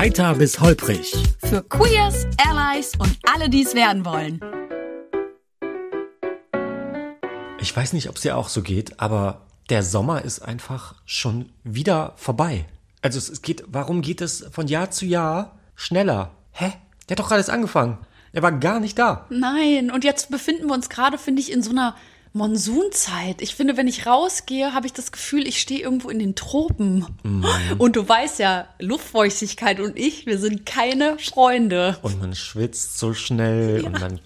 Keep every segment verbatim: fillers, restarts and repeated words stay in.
Heiter bis holprig. Für Queers, Allies und alle, die es werden wollen. Ich weiß nicht, ob es dir auch so geht, aber der Sommer ist einfach schon wieder vorbei. Also es geht, warum geht es von Jahr zu Jahr schneller? Hä? Der hat doch alles angefangen. Er war gar nicht da. Nein, und jetzt befinden wir uns gerade, finde ich, in so einer Monsunzeit. Ich finde, wenn ich rausgehe, habe ich das Gefühl, ich stehe irgendwo in den Tropen. Mm. Und du weißt ja, Luftfeuchtigkeit und ich, wir sind keine Freunde. Und man schwitzt so schnell ja. und man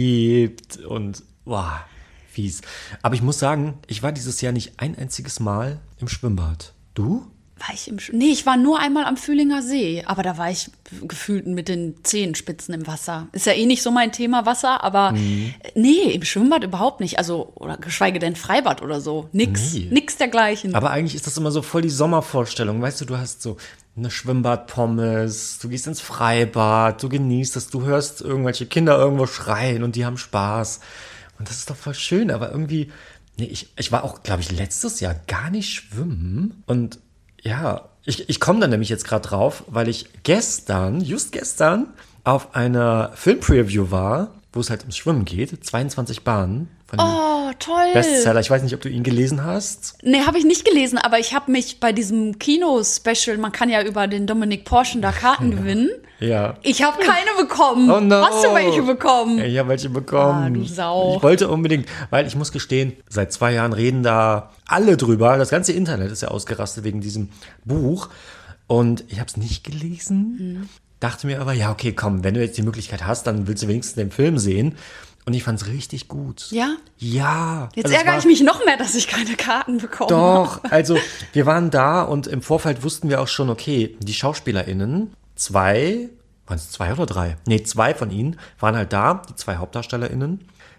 klebt und wow, fies. Aber ich muss sagen, ich war dieses Jahr nicht ein einziges Mal im Schwimmbad. Du? War ich im Sch- Nee, ich war nur einmal am Fühlinger See, aber da war ich gefühlt mit den Zehenspitzen im Wasser. Ist ja eh nicht so mein Thema Wasser, aber mhm. nee, im Schwimmbad überhaupt nicht. Also, oder geschweige denn Freibad oder so. Nix, nee. nix dergleichen. Aber eigentlich ist das immer so voll die Sommervorstellung. Weißt du, du hast so eine Schwimmbadpommes, du gehst ins Freibad, du genießt das, du hörst irgendwelche Kinder irgendwo schreien und die haben Spaß. Und das ist doch voll schön, aber irgendwie, nee, ich, ich war auch, glaube ich, letztes Jahr gar nicht schwimmen und ja, ich, ich komme da nämlich jetzt gerade drauf, weil ich gestern, just gestern, auf einer Film-Preview war, wo es halt ums Schwimmen geht. zweiundzwanzig Bahnen. Von oh, toll. Bestseller. Ich weiß nicht, ob du ihn gelesen hast. Nee, habe ich nicht gelesen, aber ich habe mich bei diesem Kino-Special, man kann ja über den Dominik Porschen da Karten ja. gewinnen. Ja. Ich habe keine bekommen. Oh no. Hast du welche bekommen? Ja, ich habe welche bekommen. Ah, du Sau. Ich wollte unbedingt, weil ich muss gestehen, seit zwei Jahren reden da alle drüber. Das ganze Internet ist ja ausgerastet wegen diesem Buch. Und ich habe es nicht gelesen. Hm. Dachte mir aber, ja, okay, komm, wenn du jetzt die Möglichkeit hast, dann willst du wenigstens den Film sehen. Und ich fand es richtig gut. Ja? Ja. Jetzt also ärgere ich mich noch mehr, dass ich keine Karten bekomme. Doch, also wir waren da und im Vorfeld wussten wir auch schon, okay, die SchauspielerInnen, zwei, waren es zwei oder drei? Nee, zwei von ihnen waren halt da, die zwei HauptdarstellerInnen.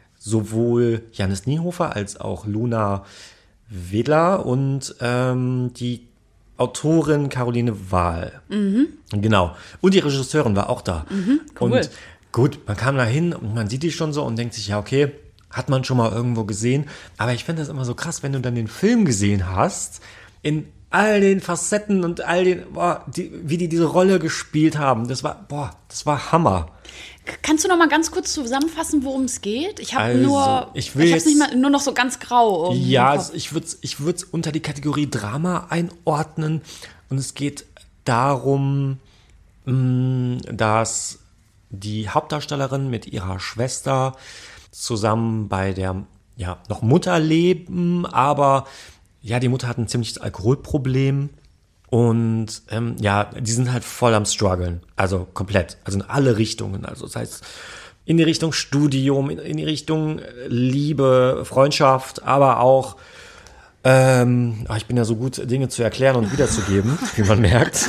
Sowohl Jannis Niehofer als auch Luna Wedler und ähm, die Autorin Caroline Wahl. Mhm. Genau. Und die Regisseurin war auch da. Mhm, cool. Und gut, man kam da hin und man sieht die schon so und denkt sich, ja, okay, hat man schon mal irgendwo gesehen. Aber ich finde das immer so krass, wenn du dann den Film gesehen hast, in all den Facetten und all den, boah, die, wie die diese Rolle gespielt haben. Das war, boah, das war Hammer. Kannst du noch mal ganz kurz zusammenfassen, worum es geht? Ich habe also, nur, ich will ich jetzt, hab's nicht mal, nur noch so ganz grau. Ja, also ich würde es ich würd's unter die Kategorie Drama einordnen. Und es geht darum, mh, dass die Hauptdarstellerin mit ihrer Schwester zusammen bei der, ja, noch Mutter leben, aber ja, die Mutter hat ein ziemliches Alkoholproblem und ähm, ja, die sind halt voll am struggeln, also komplett, also in alle Richtungen, also das heißt in die Richtung Studium, in, in die Richtung Liebe, Freundschaft, aber auch ähm, ach, ich bin ja so gut, Dinge zu erklären und wiederzugeben, wie man merkt.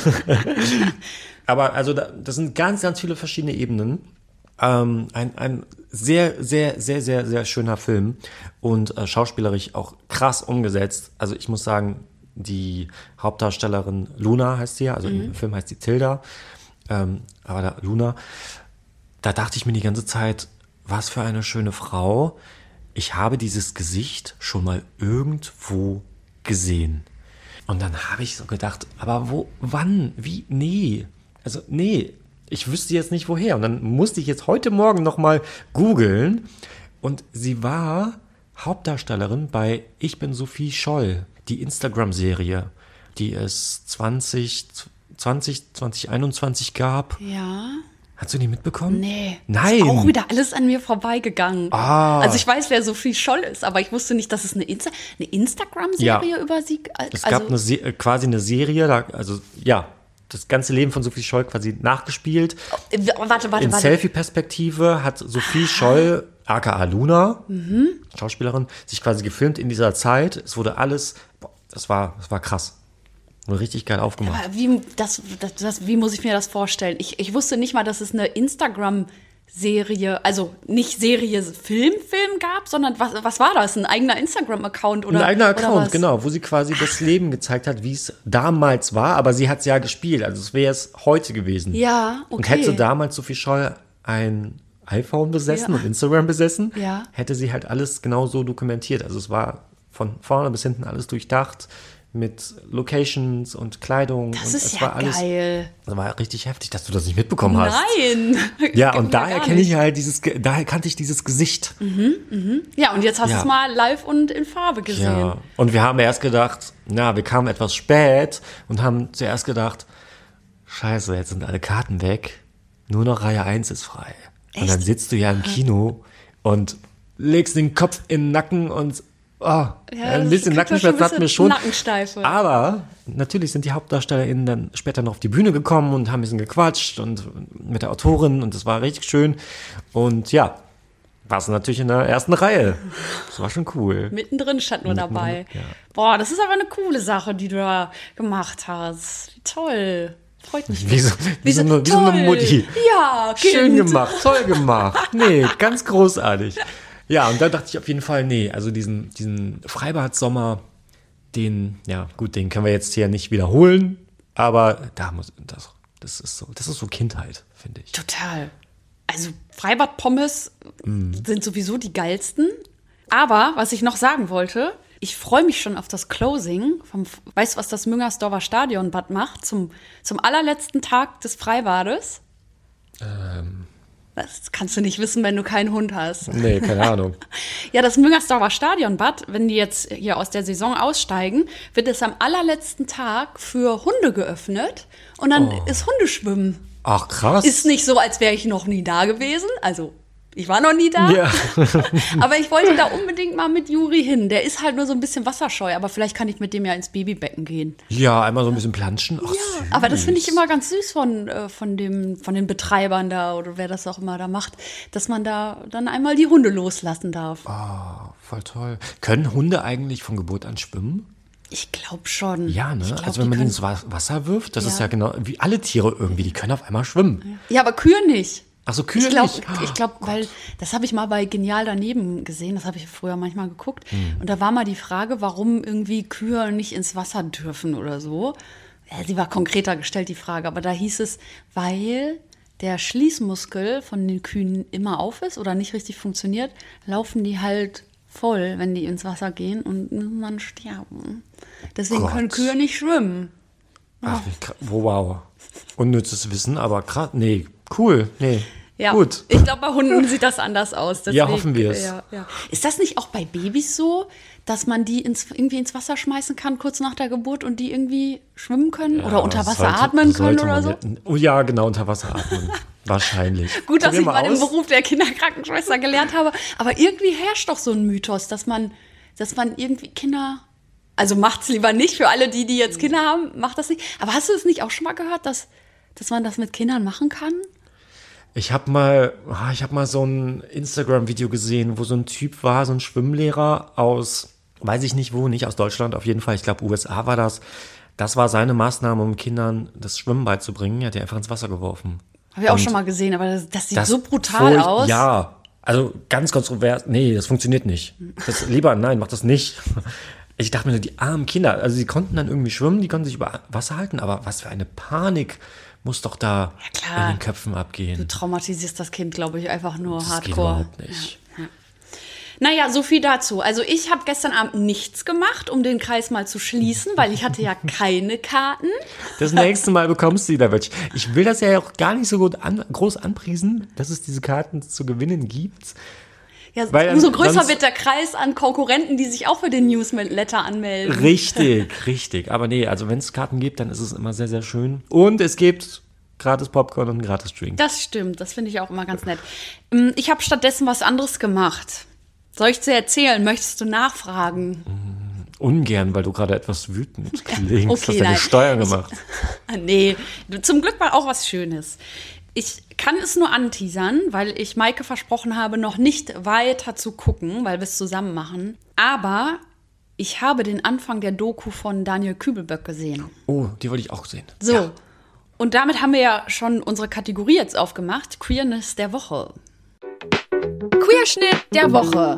Aber also da, das sind ganz, ganz viele verschiedene Ebenen. Ähm, ein, ein sehr, sehr, sehr, sehr, sehr schöner Film und äh, schauspielerisch auch krass umgesetzt. Also ich muss sagen, die Hauptdarstellerin Luna heißt sie ja, also mhm. im Film heißt sie Tilda, ähm, aber da, Luna, da dachte ich mir die ganze Zeit, was für eine schöne Frau. Ich habe dieses Gesicht schon mal irgendwo gesehen. Und dann habe ich so gedacht, aber wo, wann, wie, nee. Also, nee, ich wüsste jetzt nicht woher. Und dann musste ich jetzt heute Morgen nochmal googeln. Und sie war Hauptdarstellerin bei Ich bin Sophie Scholl, die Instagram-Serie, die es zwanzig zwanzig, zwanzig einundzwanzig gab. Ja. Hast du die mitbekommen? Nee. Nein. Ist auch wieder alles an mir vorbeigegangen. Ah. Also ich weiß, wer Sophie Scholl ist, aber ich wusste nicht, dass es eine, Insta- eine Instagram-Serie ja. über sie also Es also gab eine Se- quasi eine Serie, da, also ja, das ganze Leben von Sophie Scholl quasi nachgespielt. Oh, warte, warte, In warte. Selfie-Perspektive hat Sophie Scholl, aka Luna, mhm. Schauspielerin, sich quasi gefilmt in dieser Zeit. Es wurde alles, boah, das war, das war krass. Wurde richtig geil aufgemacht. Aber wie, das, das, das, wie muss ich mir das vorstellen? Ich, ich wusste nicht mal, dass es eine Instagram-Serie, also nicht Serie, Film, Film gab, sondern was, was war das? Ein eigener Instagram-Account? Oder, Ein eigener oder Account, was? genau, wo sie quasi das Leben gezeigt hat, wie es damals war, aber sie hat es ja gespielt, also es wäre es heute gewesen. Ja, okay. Und hätte damals Sophie Scholl ein iPhone besessen Ja. und Instagram besessen, Ja. hätte sie halt alles genau so dokumentiert. Also es war von vorne bis hinten alles durchdacht, mit Locations und Kleidung. Das und ist es ja war alles, geil. Das war richtig heftig, dass du das nicht mitbekommen hast. Nein. Ja, Geht und mir daher gar kenne ich nicht. halt dieses, Ge- daher kannte ich dieses Gesicht. Ja, und jetzt hast du Ja. es mal live und in Farbe gesehen. Ja. Und wir haben erst gedacht, na, wir kamen etwas spät und haben zuerst gedacht, scheiße, jetzt sind alle Karten weg. Nur noch Reihe eins ist frei. Und dann sitzt du ja im Kino und legst den Kopf in den Nacken und oh, ein das bisschen kriegt man schon Nackenschmerz ein hatten wir bisschen schon. Nackensteife. Aber natürlich sind die HauptdarstellerInnen dann später noch auf die Bühne gekommen und haben ein bisschen gequatscht und mit der Autorin und das war richtig schön. Und ja, warst du natürlich in der ersten Reihe. Das war schon cool. Mittendrin stand nur Mittendrin, dabei. ja. Boah, das ist aber eine coole Sache, die du da gemacht hast. Toll. Freut mich. Wie so, wie so, eine, wie so eine Toll. Mutti. Ja, Schön Kind. gemacht, toll gemacht. Nee, ganz großartig. Ja, und da dachte ich auf jeden Fall, nee, also diesen, diesen Freibad-Sommer, den, ja gut, den können wir jetzt hier nicht wiederholen, aber da muss, das, das ist so, das ist so Kindheit, finde ich. Total. Also Freibad-Pommes Mhm. sind sowieso die geilsten. Aber, was ich noch sagen wollte, ich freue mich schon auf das Closing. Vom, weißt du, was das Müngersdorfer Stadionbad macht? Zum, zum allerletzten Tag des Freibades? Ähm, Das kannst du nicht wissen, wenn du keinen Hund hast. nee, keine Ahnung. Ja, das Müngersdorfer Stadionbad, wenn die jetzt hier aus der Saison aussteigen, wird es am allerletzten Tag für Hunde geöffnet und dann Oh. ist Hundeschwimmen. Ach, krass. Ist nicht so, als wäre ich noch nie da gewesen. Also, ich war noch nie da. Ja. Aber ich wollte da unbedingt mal mit Juri hin. Der ist halt nur so ein bisschen wasserscheu, aber vielleicht kann ich mit dem ja ins Babybecken gehen. Ja, einmal so ein bisschen planschen. Ach, süß. Aber das finde ich immer ganz süß von, äh, von, dem, von den Betreibern da oder wer das auch immer da macht, dass man da dann einmal die Hunde loslassen darf. Ah, voll toll. Können Hunde eigentlich von Geburt an schwimmen? Ich glaube schon. Ja, ne? Ich glaub, also wenn die man die können- ins Wa- Wasser wirft, das Ja. ist ja genau wie alle Tiere irgendwie, die können auf einmal schwimmen. Ja, aber Kühe nicht. Ach so, Kühe Ich glaube, nicht. ich glaub, weil das habe ich mal bei Genial daneben gesehen, das habe ich früher manchmal geguckt. Hm. Und da war mal die Frage, warum irgendwie Kühe nicht ins Wasser dürfen oder so. Ja, sie war konkreter gestellt, die Frage, aber da hieß es, weil der Schließmuskel von den Kühen immer auf ist oder nicht richtig funktioniert, laufen die halt voll, wenn die ins Wasser gehen und dann sterben. Deswegen Gott. können Kühe nicht schwimmen. Ach, wie kra- wow. Unnützes Wissen, aber krass. Nee, cool. Nee. Ja, Gut. ich glaube, bei Hunden sieht das anders aus. Deswegen, Ja, hoffen wir es. Ja, ja. Ist das nicht auch bei Babys so, dass man die ins, irgendwie ins Wasser schmeißen kann, kurz nach der Geburt und die irgendwie schwimmen können oder unter das Wasser sollte- atmen können sollte oder man so? ja- Oh ja, genau, unter Wasser atmen. Wahrscheinlich. Gut, dass Probier ich mal den aus. Beruf der Kinderkrankenschwester gelernt habe, aber irgendwie herrscht doch so ein Mythos, dass man, dass man irgendwie Kinder, also macht's lieber nicht für alle die, die jetzt Kinder haben, macht das nicht. Aber hast du es nicht auch schon mal gehört, dass, dass man das mit Kindern machen kann? Ich habe mal, ah, ich habe mal so ein Instagram-Video gesehen, wo so ein Typ war, so ein Schwimmlehrer aus, weiß ich nicht wo, nicht aus Deutschland auf jeden Fall, ich glaube U S A war das. Das war seine Maßnahme, um Kindern das Schwimmen beizubringen. Er hat die einfach ins Wasser geworfen. Habe ich auch Und schon mal gesehen, aber das, das sieht das so brutal furcht- aus. Ja, also ganz kontrovers. Nee, das funktioniert nicht. Das, lieber, nein, mach das nicht. Ich dachte mir nur, die armen Kinder, also sie konnten dann irgendwie schwimmen, die konnten sich über Wasser halten, aber was für eine Panik muss doch da klar. in den Köpfen abgehen. Du traumatisierst das Kind, glaube ich, einfach nur Das geht hardcore. überhaupt nicht. Naja, so viel dazu. Also ich habe gestern Abend nichts gemacht, um den Kreis mal zu schließen, weil ich hatte ja keine Karten. Das nächste Mal bekommst du die da welche. Ich will das ja auch gar nicht so gut an, groß anpriesen, dass es diese Karten zu gewinnen gibt. Ja, Weil umso dann- größer sonst- wird der Kreis an Konkurrenten, die sich auch für den Newsletter anmelden. Richtig, richtig. Aber nee, also wenn es Karten gibt, dann ist es immer sehr, sehr schön. Und es gibt gratis Popcorn und gratis Drink. Das stimmt, das finde ich auch immer ganz nett. Ähm, Ich habe stattdessen was anderes gemacht. Soll ich dir erzählen? Möchtest du nachfragen? Ungern, weil du gerade etwas wütend klingst. Okay, Hast deine nein. Steuern gemacht. Ah, nee, zum Glück war auch was Schönes. Ich kann es nur anteasern, weil ich Maike versprochen habe, noch nicht weiter zu gucken, weil wir es zusammen machen. Aber ich habe den Anfang der Doku von Daniel Kübelböck gesehen. Oh, die wollte ich auch sehen. So, Ja. und damit haben wir ja schon unsere Kategorie jetzt aufgemacht, Queerness der Woche. Queerschnitt der Woche.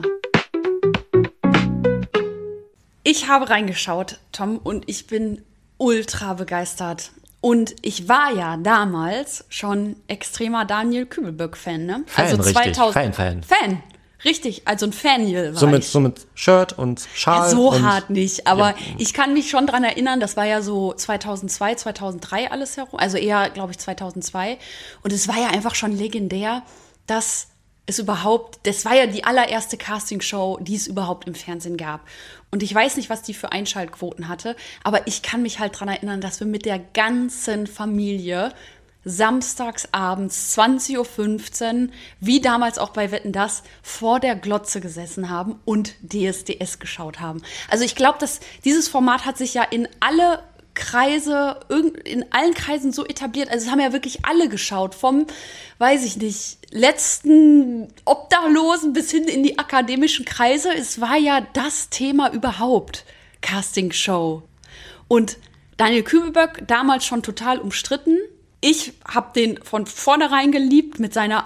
Ich habe reingeschaut, Tom, und ich bin ultra begeistert. Und ich war ja damals schon extremer Daniel Kübelböck-Fan, ne? Fan, richtig. Fan, Fan. Fan. Richtig, also ein Faniel war So mit, ich. so mit Shirt und Schal. Ja, so und, hart nicht, aber Ja. ich kann mich schon dran erinnern, das war ja so zweitausendzwei, zweitausenddrei alles herum, also eher, glaube ich, zweitausendzwei. Und es war ja einfach schon legendär, dass es überhaupt, das war ja die allererste Castingshow, die es überhaupt im Fernsehen gab. Und ich weiß nicht, was die für Einschaltquoten hatte, aber ich kann mich halt dran erinnern, dass wir mit der ganzen Familie samstags abends zwanzig Uhr fünfzehn, wie damals auch bei Wetten, dass, vor der Glotze gesessen haben und D S D S geschaut haben. Also ich glaube, dass dieses Format hat sich ja in alle Kreise, in allen Kreisen so etabliert. Also es haben ja wirklich alle geschaut, vom, weiß ich nicht, letzten Obdachlosen bis hin in die akademischen Kreise. Es war ja das Thema überhaupt, Castingshow. Und Daniel Kübelböck, damals schon total umstritten. Ich habe den von vornherein geliebt mit seiner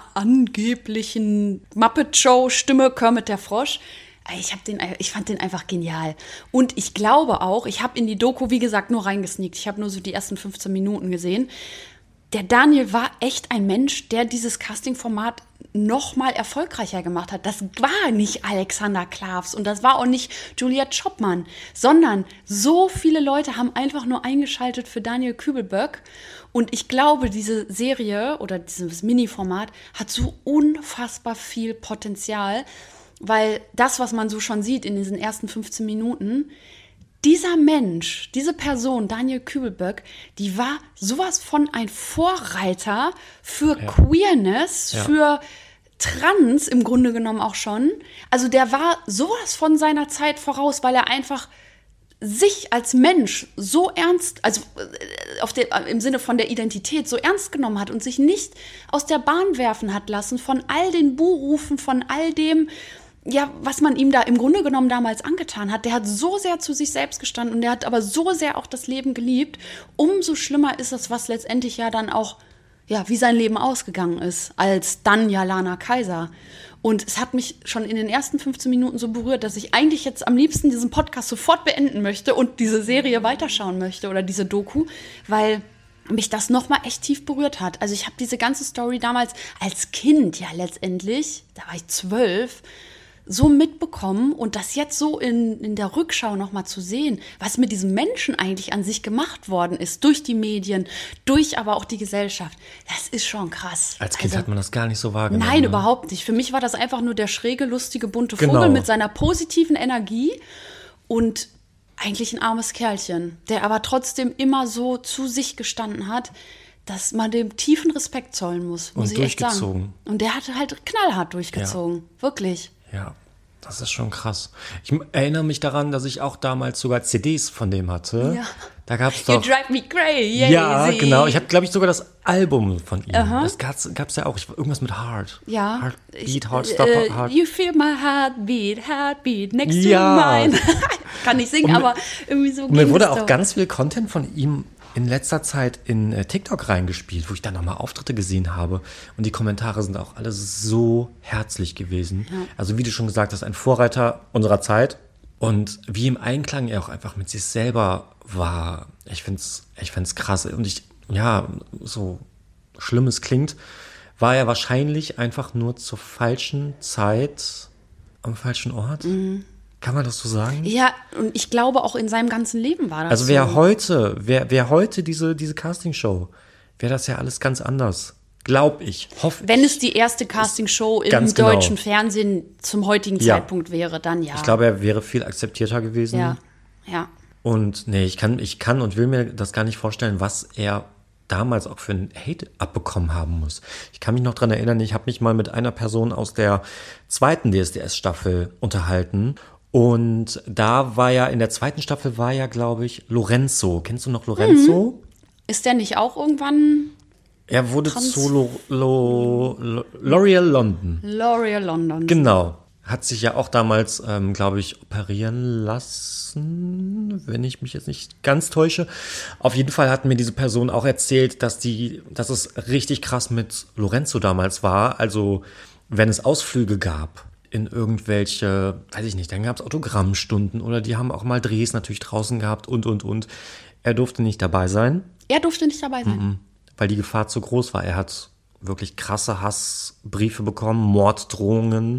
angeblichen Muppet-Show-Stimme, Kermit der Frosch. Ich, hab den, ich fand den einfach genial. Und ich glaube auch, ich habe in die Doku, wie gesagt, nur reingesneakt. Ich habe nur so die ersten fünfzehn Minuten gesehen. Der Daniel war echt ein Mensch, der dieses Casting-Format noch mal erfolgreicher gemacht hat. Das war nicht Alexander Klavs und das war auch nicht Julia Chopman, sondern so viele Leute haben einfach nur eingeschaltet für Daniel Kübelböck. Und ich glaube, diese Serie oder dieses Mini-Format hat so unfassbar viel Potenzial, weil das, was man so schon sieht in diesen ersten fünfzehn Minuten, dieser Mensch, diese Person, Daniel Kübelböck, die war sowas von ein Vorreiter für Ja. Queerness, Ja. für Trans im Grunde genommen auch schon. Also der war sowas von seiner Zeit voraus, weil er einfach sich als Mensch so ernst, also äh, auf der, im Sinne von der Identität so ernst genommen hat und sich nicht aus der Bahn werfen hat lassen von all den Buhrufen, von all dem, ja, was man ihm da im Grunde genommen damals angetan hat. Der hat so sehr zu sich selbst gestanden und der hat aber so sehr auch das Leben geliebt. Umso schlimmer ist es, was letztendlich ja dann auch, ja, wie sein Leben ausgegangen ist, als dann ja Lana Kaiser. Und es hat mich schon in den ersten fünfzehn Minuten so berührt, dass ich eigentlich jetzt am liebsten diesen Podcast sofort beenden möchte und diese Serie weiterschauen möchte oder diese Doku, weil mich das nochmal echt tief berührt hat. Also ich habe diese ganze Story damals als Kind ja letztendlich, da war ich zwölf, so mitbekommen und das jetzt so in, in der Rückschau nochmal zu sehen, was mit diesem Menschen eigentlich an sich gemacht worden ist, durch die Medien, durch aber auch die Gesellschaft, das ist schon krass. Als Kind also, hat man das gar nicht so wahrgenommen. Nein, ne? überhaupt nicht. Für mich war das einfach nur der schräge, lustige, bunte Genau. Vogel mit seiner positiven Energie und eigentlich ein armes Kerlchen, der aber trotzdem immer so zu sich gestanden hat, dass man dem tiefen Respekt zollen muss, muss Und ich echt sagen. durchgezogen. Und der hatte halt knallhart durchgezogen, wirklich. Ja, das ist schon krass. Ich erinnere mich daran, dass ich auch damals sogar C Ds von dem hatte. Ja. Da gab es You doch... drive me crazy. Ja, genau. Ich habe, glaube ich, sogar das Album von ihm. Aha. Das gab es ja auch. Ich, irgendwas mit Heart. Ja. Heartbeat, Ich- Heartstop, äh, Heart. You feel my heartbeat, heartbeat next Ja. to mine. Kann nicht singen, Und mir- aber irgendwie so Und mir ging wurde das auch doch. ganz viel Content von ihm in letzter Zeit in äh, TikTok reingespielt, wo ich dann nochmal Auftritte gesehen habe. Und die Kommentare sind auch alle so herzlich gewesen. Ja. Also wie du schon gesagt hast, ein Vorreiter unserer Zeit. Und wie im Einklang er auch einfach mit sich selber war. Ich find's, ich find's krass. Und ich, ja, so schlimm es klingt, war er wahrscheinlich einfach nur zur falschen Zeit am falschen Ort. Mhm. Kann man das so sagen? Ja, und ich glaube auch in seinem ganzen Leben war das Also so. wer heute, wer, wer heute diese, diese Castingshow, wäre das ja alles ganz anders. Glaub ich, hoffe Wenn ich. es die erste Castingshow im Ganz genau. deutschen Fernsehen zum heutigen Ja. Zeitpunkt wäre, dann ja. Ich glaube, er wäre viel akzeptierter gewesen. Ja, ja. Und nee, ich kann, ich kann und will mir das gar nicht vorstellen, was er damals auch für einen Hate abbekommen haben muss. Ich kann mich noch dran erinnern, ich habe mich mal mit einer Person aus der zweiten D S D S-Staffel unterhalten. Und da war ja, in der zweiten Staffel war ja, glaube ich, Lorenzo. Kennst du noch Lorenzo? Ist der nicht auch irgendwann Er wurde Trans- zu Lo, Lo, Lo, L'Oreal London. L'Oreal London? Genau. Hat sich ja auch damals, ähm, glaube ich, operieren lassen, wenn ich mich jetzt nicht ganz täusche. Auf jeden Fall hat mir diese Person auch erzählt, dass die, dass es richtig krass mit Lorenzo damals war. Also, wenn es Ausflüge gab in irgendwelche, weiß ich nicht, dann gab es Autogrammstunden oder die haben auch mal Drehs natürlich draußen gehabt und, und, und. Er durfte nicht dabei sein. Er durfte nicht dabei sein. Mhm. Weil die Gefahr zu groß war. Er hat wirklich krasse Hassbriefe bekommen, Morddrohungen,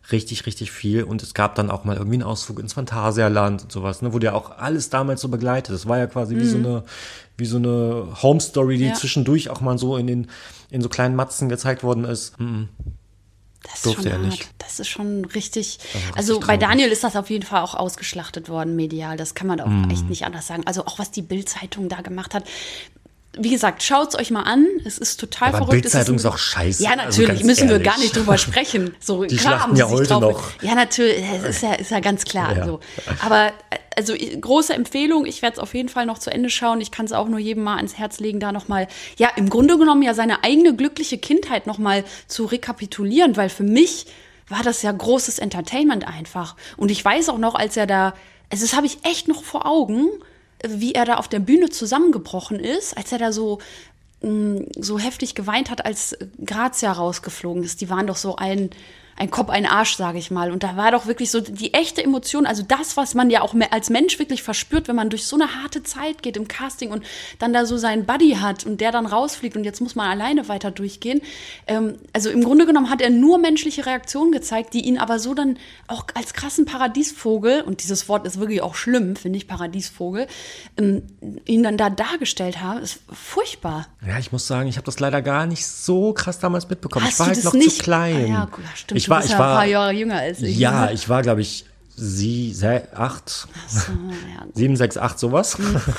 richtig, richtig viel. Und es gab dann auch mal irgendwie einen Ausflug ins Phantasialand und sowas, ne? Wurde ja auch alles damals so begleitet. Das war ja quasi mhm. wie so eine, wie so eine Home-Story, die ja. zwischendurch auch mal so in den, in so kleinen Matzen gezeigt worden ist. Mhm. Das ist schon er hart. nicht. Das ist schon richtig. Also, richtig also bei traurig. Daniel ist das auf jeden Fall auch ausgeschlachtet worden, medial. Das kann man auch mm. echt nicht anders sagen. Also auch was die Bild-Zeitung da gemacht hat. Wie gesagt, schaut's euch mal an. Es ist total aber verrückt. Bild-Zeitung ist, ist auch scheiße. Ja, natürlich. Also müssen ehrlich. wir gar nicht drüber sprechen. So, die klar schlachten ja heute drauf, noch. Ja, natürlich. Ist ja, ist ja ganz klar. Ja. So. Aber also große Empfehlung. Ich werde es auf jeden Fall noch zu Ende schauen. Ich kann es auch nur jedem mal ans Herz legen, da nochmal, ja, im Grunde genommen ja seine eigene glückliche Kindheit nochmal zu rekapitulieren. Weil für mich war das ja großes Entertainment einfach. Und ich weiß auch noch, als er da, also das habe ich echt noch vor Augen, wie er da auf der Bühne zusammengebrochen ist, als er da so so heftig geweint hat, als Grazia rausgeflogen ist. Die waren doch so ein, ein Kopf, ein Arsch, sage ich mal. Und da war doch wirklich so die echte Emotion, also das, was man ja auch als Mensch wirklich verspürt, wenn man durch so eine harte Zeit geht im Casting und dann da so seinen Buddy hat und der dann rausfliegt und jetzt muss man alleine weiter durchgehen. Ähm, also im Grunde genommen hat er nur menschliche Reaktionen gezeigt, die ihn aber so dann auch als krassen Paradiesvogel, und dieses Wort ist wirklich auch schlimm, finde ich, Paradiesvogel, ähm, ihn dann da dargestellt haben. Das ist furchtbar. Ja, ich muss sagen, ich habe das leider gar nicht so krass damals mitbekommen. Hast ich war du halt das noch nicht? zu klein. Ah, ja, gut, stimmt. Ich war, du bist ich ja war, ein paar Jahre jünger als ich. Ja, ne? ich war, glaube ich, sie, se, acht, so, ja, sieben, sechs, acht, sowas.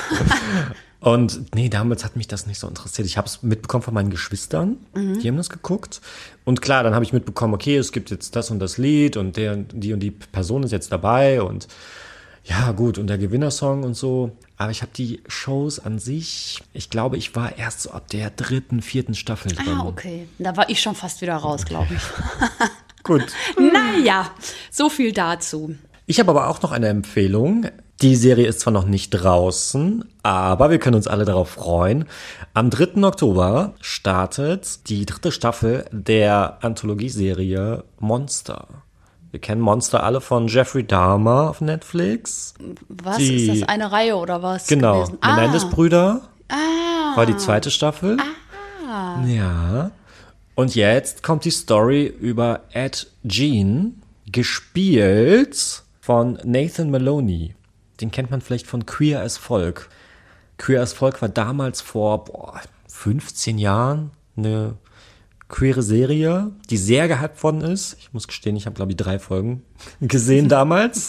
Und nee, damals hat mich das nicht so interessiert. Ich habe es mitbekommen von meinen Geschwistern, mhm. die haben das geguckt. Und klar, dann habe ich mitbekommen, okay, es gibt jetzt das und das Lied und der, die und die Person ist jetzt dabei und ja, gut, und der Gewinnersong und so. Aber ich habe die Shows an sich, ich glaube, ich war erst so ab der dritten, vierten Staffel drin. Ah, okay. Da war ich schon fast wieder raus, glaube ich. Gut. Naja, so viel dazu. Ich habe aber auch noch eine Empfehlung. Die Serie ist zwar noch nicht draußen, aber wir können uns alle darauf freuen. Am dritten Oktober startet die dritte Staffel der Anthologieserie Monster. Wir kennen Monster alle von Jeffrey Dahmer auf Netflix. Was? Die, ist das eine Reihe oder was? Genau. Gewesen? Menendez-Brüder Ah. war die zweite Staffel. Ah. Ja. Und jetzt kommt die Story über Ed Gein, gespielt von Nathan Maloney. Den kennt man vielleicht von Queer as Folk. Queer as Folk war damals vor boah, fünfzehn Jahren eine queere Serie, die sehr gehypt worden ist. Ich muss gestehen, ich habe, glaube ich, drei Folgen gesehen damals.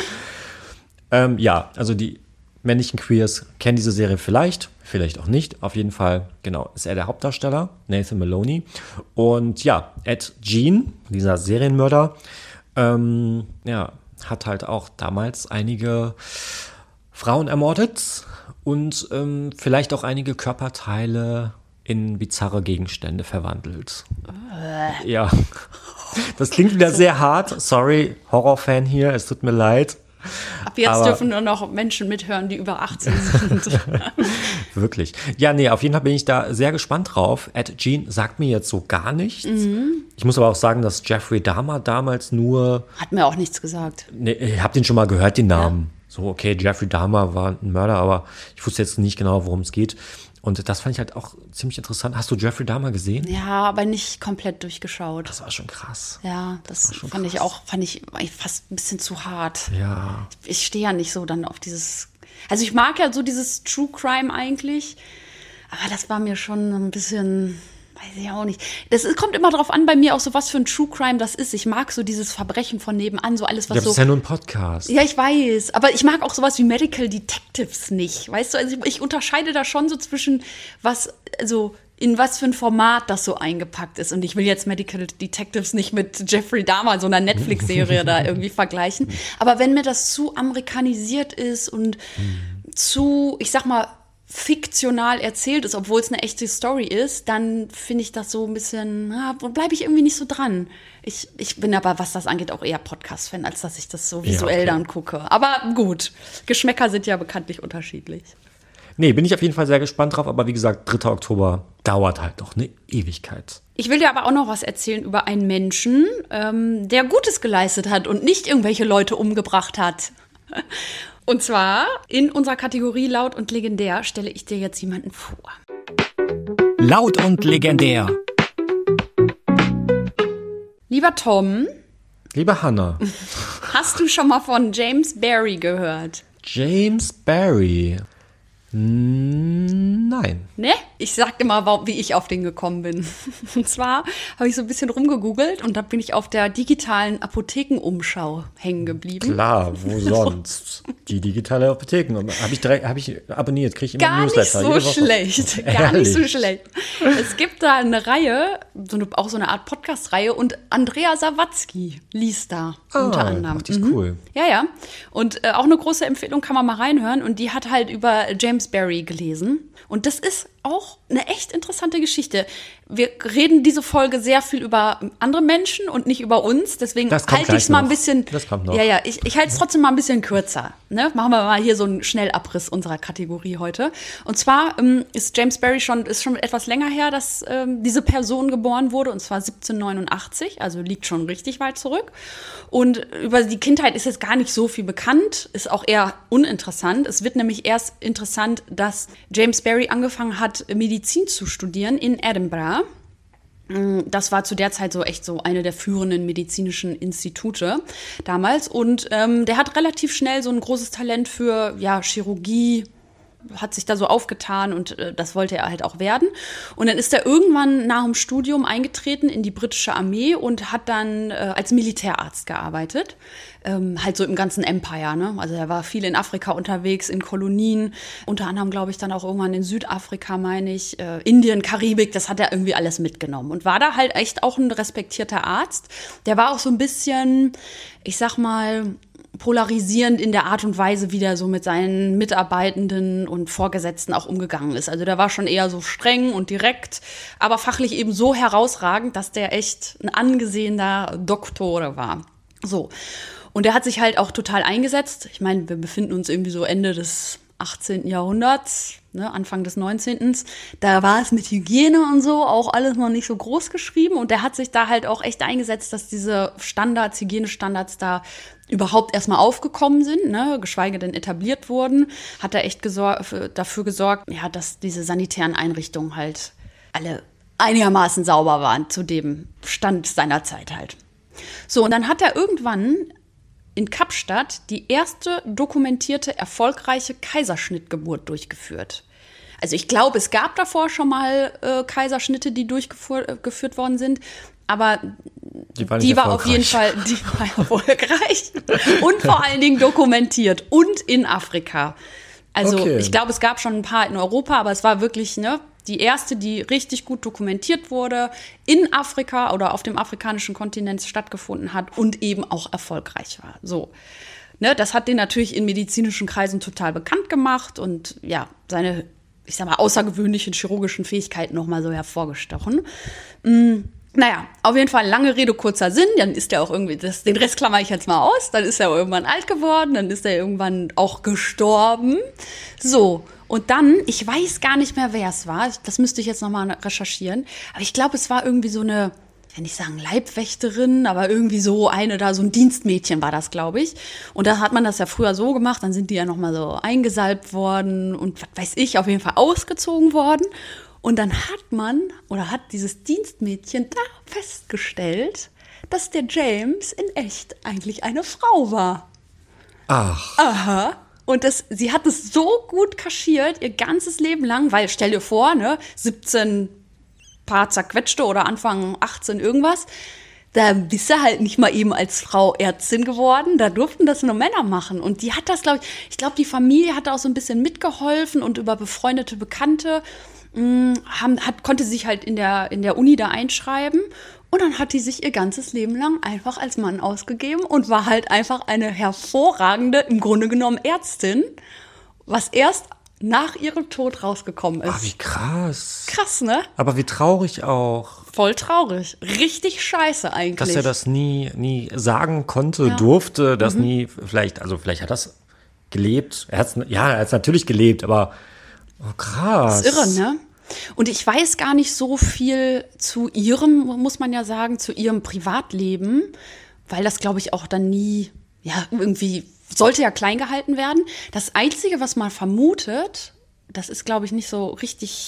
ähm, ja, also die männlichen Queers kennen diese Serie vielleicht, vielleicht auch nicht. Auf jeden Fall, genau, ist er der Hauptdarsteller, Nathan Maloney. Und ja, Ed Gein, dieser Serienmörder, ähm, ja, hat halt auch damals einige Frauen ermordet und ähm, vielleicht auch einige Körperteile in bizarre Gegenstände verwandelt. Äh. Ja, das klingt wieder sehr hart. Sorry, Horrorfan hier, es tut mir leid. Ab jetzt Aber dürfen nur noch Menschen mithören, die über achtzehn sind. Wirklich. Ja, nee, auf jeden Fall bin ich da sehr gespannt drauf. Ed Gein sagt mir jetzt so gar nichts. Mhm. Ich muss aber auch sagen, dass Jeffrey Dahmer damals nur... Hat mir auch nichts gesagt. Nee, ich habe den schon mal gehört, den Namen. Ja. So, okay, Jeffrey Dahmer war ein Mörder, aber ich wusste jetzt nicht genau, worum es geht. Und das fand ich halt auch ziemlich interessant. Hast du Jeffrey Dahmer gesehen? Ja, aber nicht komplett durchgeschaut. Das war schon krass. Ja, das, das fand krass. ich auch, fand ich fast ein bisschen zu hart. Ja. Ich stehe ja nicht so dann auf dieses, also ich mag ja so dieses True Crime eigentlich, aber das war mir schon ein bisschen, weiß ich auch nicht. Das ist, kommt immer drauf an bei mir auch so, was für ein True Crime das ist. Ich mag so dieses Verbrechen von nebenan, so alles, was ja, so... Das ist ja nur ein Podcast. Ja, ich weiß. Aber ich mag auch sowas wie Medical Detectives nicht. Weißt du, also ich, ich unterscheide da schon so zwischen was, also in was für ein Format das so eingepackt ist. Und ich will jetzt Medical Detectives nicht mit Jeffrey Dahmer, so einer Netflix-Serie da irgendwie vergleichen. Aber wenn mir das zu amerikanisiert ist und mhm. zu, ich sag mal, fiktional erzählt ist, obwohl es eine echte Story ist, dann finde ich das so ein bisschen, na, bleibe ich irgendwie nicht so dran. Ich, ich bin aber, was das angeht, auch eher Podcast-Fan, als dass ich das so visuell ja, okay. dann gucke. Aber gut, Geschmäcker sind ja bekanntlich unterschiedlich. Nee, bin ich auf jeden Fall sehr gespannt drauf, aber wie gesagt, dritter Oktober dauert halt doch eine Ewigkeit. Ich will dir aber auch noch was erzählen über einen Menschen, ähm, der Gutes geleistet hat und nicht irgendwelche Leute umgebracht hat. Und zwar in unserer Kategorie Laut und Legendär stelle ich dir jetzt jemanden vor. Laut und Legendär. Lieber Tom, Liebe Hannah. Hast du schon mal von James Barrie gehört? James Barrie. Nein. Ne? Ich sag immer, wie ich auf den gekommen bin. Und zwar habe ich so ein bisschen rumgegoogelt und da bin ich auf der digitalen Apothekenumschau hängen geblieben. Klar, wo sonst? Die digitale Apotheken. Habe ich, direkt, hab ich abonniert, kriege ich immer Gar Newsletter. nicht so schlecht. Gar nicht so schlecht. Es gibt da eine Reihe, so eine, auch so eine Art Podcast-Reihe und Andrea Sawatzki liest da ah, unter anderem. Ach, die ist mhm. cool. Ja, ja. Und äh, auch eine große Empfehlung, kann man mal reinhören. Und die hat halt über James Barrie gelesen. Und das ist auch eine echt interessante Geschichte. Wir reden diese Folge sehr viel über andere Menschen und nicht über uns. Deswegen halte ich es mal ein bisschen. Das kommt noch. Ja, ja, ich, ich halte es trotzdem mal ein bisschen kürzer. Ne? Machen wir mal hier so einen Schnellabriss unserer Kategorie heute. Und zwar ähm, ist James Barrie schon, ist schon etwas länger her, dass ähm, diese Person geboren wurde, und zwar siebzehnhundertneunundachtzig, also liegt schon richtig weit zurück. Und über die Kindheit ist jetzt gar nicht so viel bekannt, ist auch eher uninteressant. Es wird nämlich erst interessant, dass James Barrie angefangen hat, Medizin zu studieren in Edinburgh. Das war zu der Zeit so echt so eine der führenden medizinischen Institute damals. Und ähm, der hat relativ schnell so ein großes Talent für ja, Chirurgie, hat sich da so aufgetan und äh, das wollte er halt auch werden. Und dann ist er irgendwann nach dem Studium eingetreten in die britische Armee und hat dann äh, als Militärarzt gearbeitet. Ähm, halt so im ganzen Empire, ne? Also er war viel in Afrika unterwegs, in Kolonien. Unter anderem, glaube ich, dann auch irgendwann in Südafrika, meine ich. Äh, Indien, Karibik, das hat er irgendwie alles mitgenommen. Und war da halt echt auch ein respektierter Arzt. Der war auch so ein bisschen, ich sag mal, polarisierend in der Art und Weise, wie der so mit seinen Mitarbeitenden und Vorgesetzten auch umgegangen ist. Also der war schon eher so streng und direkt, aber fachlich eben so herausragend, dass der echt ein angesehener Doktore war. So. Und der hat sich halt auch total eingesetzt. Ich meine, wir befinden uns irgendwie so Ende des achtzehnten. Jahrhunderts, ne, Anfang des neunzehnten. Da war es mit Hygiene und so auch alles noch nicht so groß geschrieben. Und der hat sich da halt auch echt eingesetzt, dass diese Standards, Hygienestandards da überhaupt erstmal aufgekommen sind, ne, geschweige denn etabliert wurden. Hat er echt gesor- dafür gesorgt, ja, dass diese sanitären Einrichtungen halt alle einigermaßen sauber waren zu dem Stand seiner Zeit halt. So, und dann hat er irgendwann in Kapstadt die erste dokumentierte erfolgreiche Kaiserschnittgeburt durchgeführt. Also ich glaube, es gab davor schon mal äh, Kaiserschnitte, die durchgeführt worden sind, aber die war, die war auf jeden Fall die war erfolgreich und vor allen Dingen dokumentiert und in Afrika. Also okay. Ich glaube, es gab schon ein paar in Europa, aber es war wirklich, ne, die erste, die richtig gut dokumentiert wurde, in Afrika oder auf dem afrikanischen Kontinent stattgefunden hat und eben auch erfolgreich war. So, ne, das hat den natürlich in medizinischen Kreisen total bekannt gemacht und ja, seine, ich sag mal, außergewöhnlichen chirurgischen Fähigkeiten nochmal so hervorgestochen. Mhm. Naja, auf jeden Fall lange Rede, kurzer Sinn. Dann ist er auch irgendwie, das, den Rest klammer ich jetzt mal aus. Dann ist er irgendwann alt geworden, dann ist er irgendwann auch gestorben. So, und dann, ich weiß gar nicht mehr, wer es war. Das müsste ich jetzt nochmal recherchieren. Aber ich glaube, es war irgendwie so eine, ich will nicht sagen Leibwächterin, aber irgendwie so eine da, so ein Dienstmädchen war das, glaube ich. Und da hat man das ja früher so gemacht. Dann sind die ja nochmal so eingesalbt worden und was weiß ich, auf jeden Fall ausgezogen worden. Und dann hat man, oder hat dieses Dienstmädchen da festgestellt, dass der James in echt eigentlich eine Frau war. Ach. Aha. Und das, sie hat es so gut kaschiert, ihr ganzes Leben lang, weil stell dir vor, ne, siebzehn paar zerquetschte oder Anfang achtzehn irgendwas, da bist du halt nicht mal eben als Frau Ärztin geworden, da durften das nur Männer machen. Und die hat das, glaube ich, ich glaube, die Familie hat da auch so ein bisschen mitgeholfen und über befreundete Bekannte Haben, hat, konnte sich halt in der, in der Uni da einschreiben und dann hat die sich ihr ganzes Leben lang einfach als Mann ausgegeben und war halt einfach eine hervorragende, im Grunde genommen Ärztin, was erst nach ihrem Tod rausgekommen ist. Ach, wie krass. Krass, ne? Aber wie traurig auch. Voll traurig. Richtig scheiße eigentlich. Dass er das nie, nie sagen konnte, ja. durfte, das mhm. nie, vielleicht, also vielleicht hat das gelebt. Er hat's, ja, er hat es natürlich gelebt, aber oh, krass. Das ist irre, ne? Und ich weiß gar nicht so viel zu ihrem, muss man ja sagen, zu ihrem Privatleben, weil das, glaube ich, auch dann nie, ja, irgendwie, sollte ja klein gehalten werden. Das Einzige, was man vermutet, das ist, glaube ich, nicht so richtig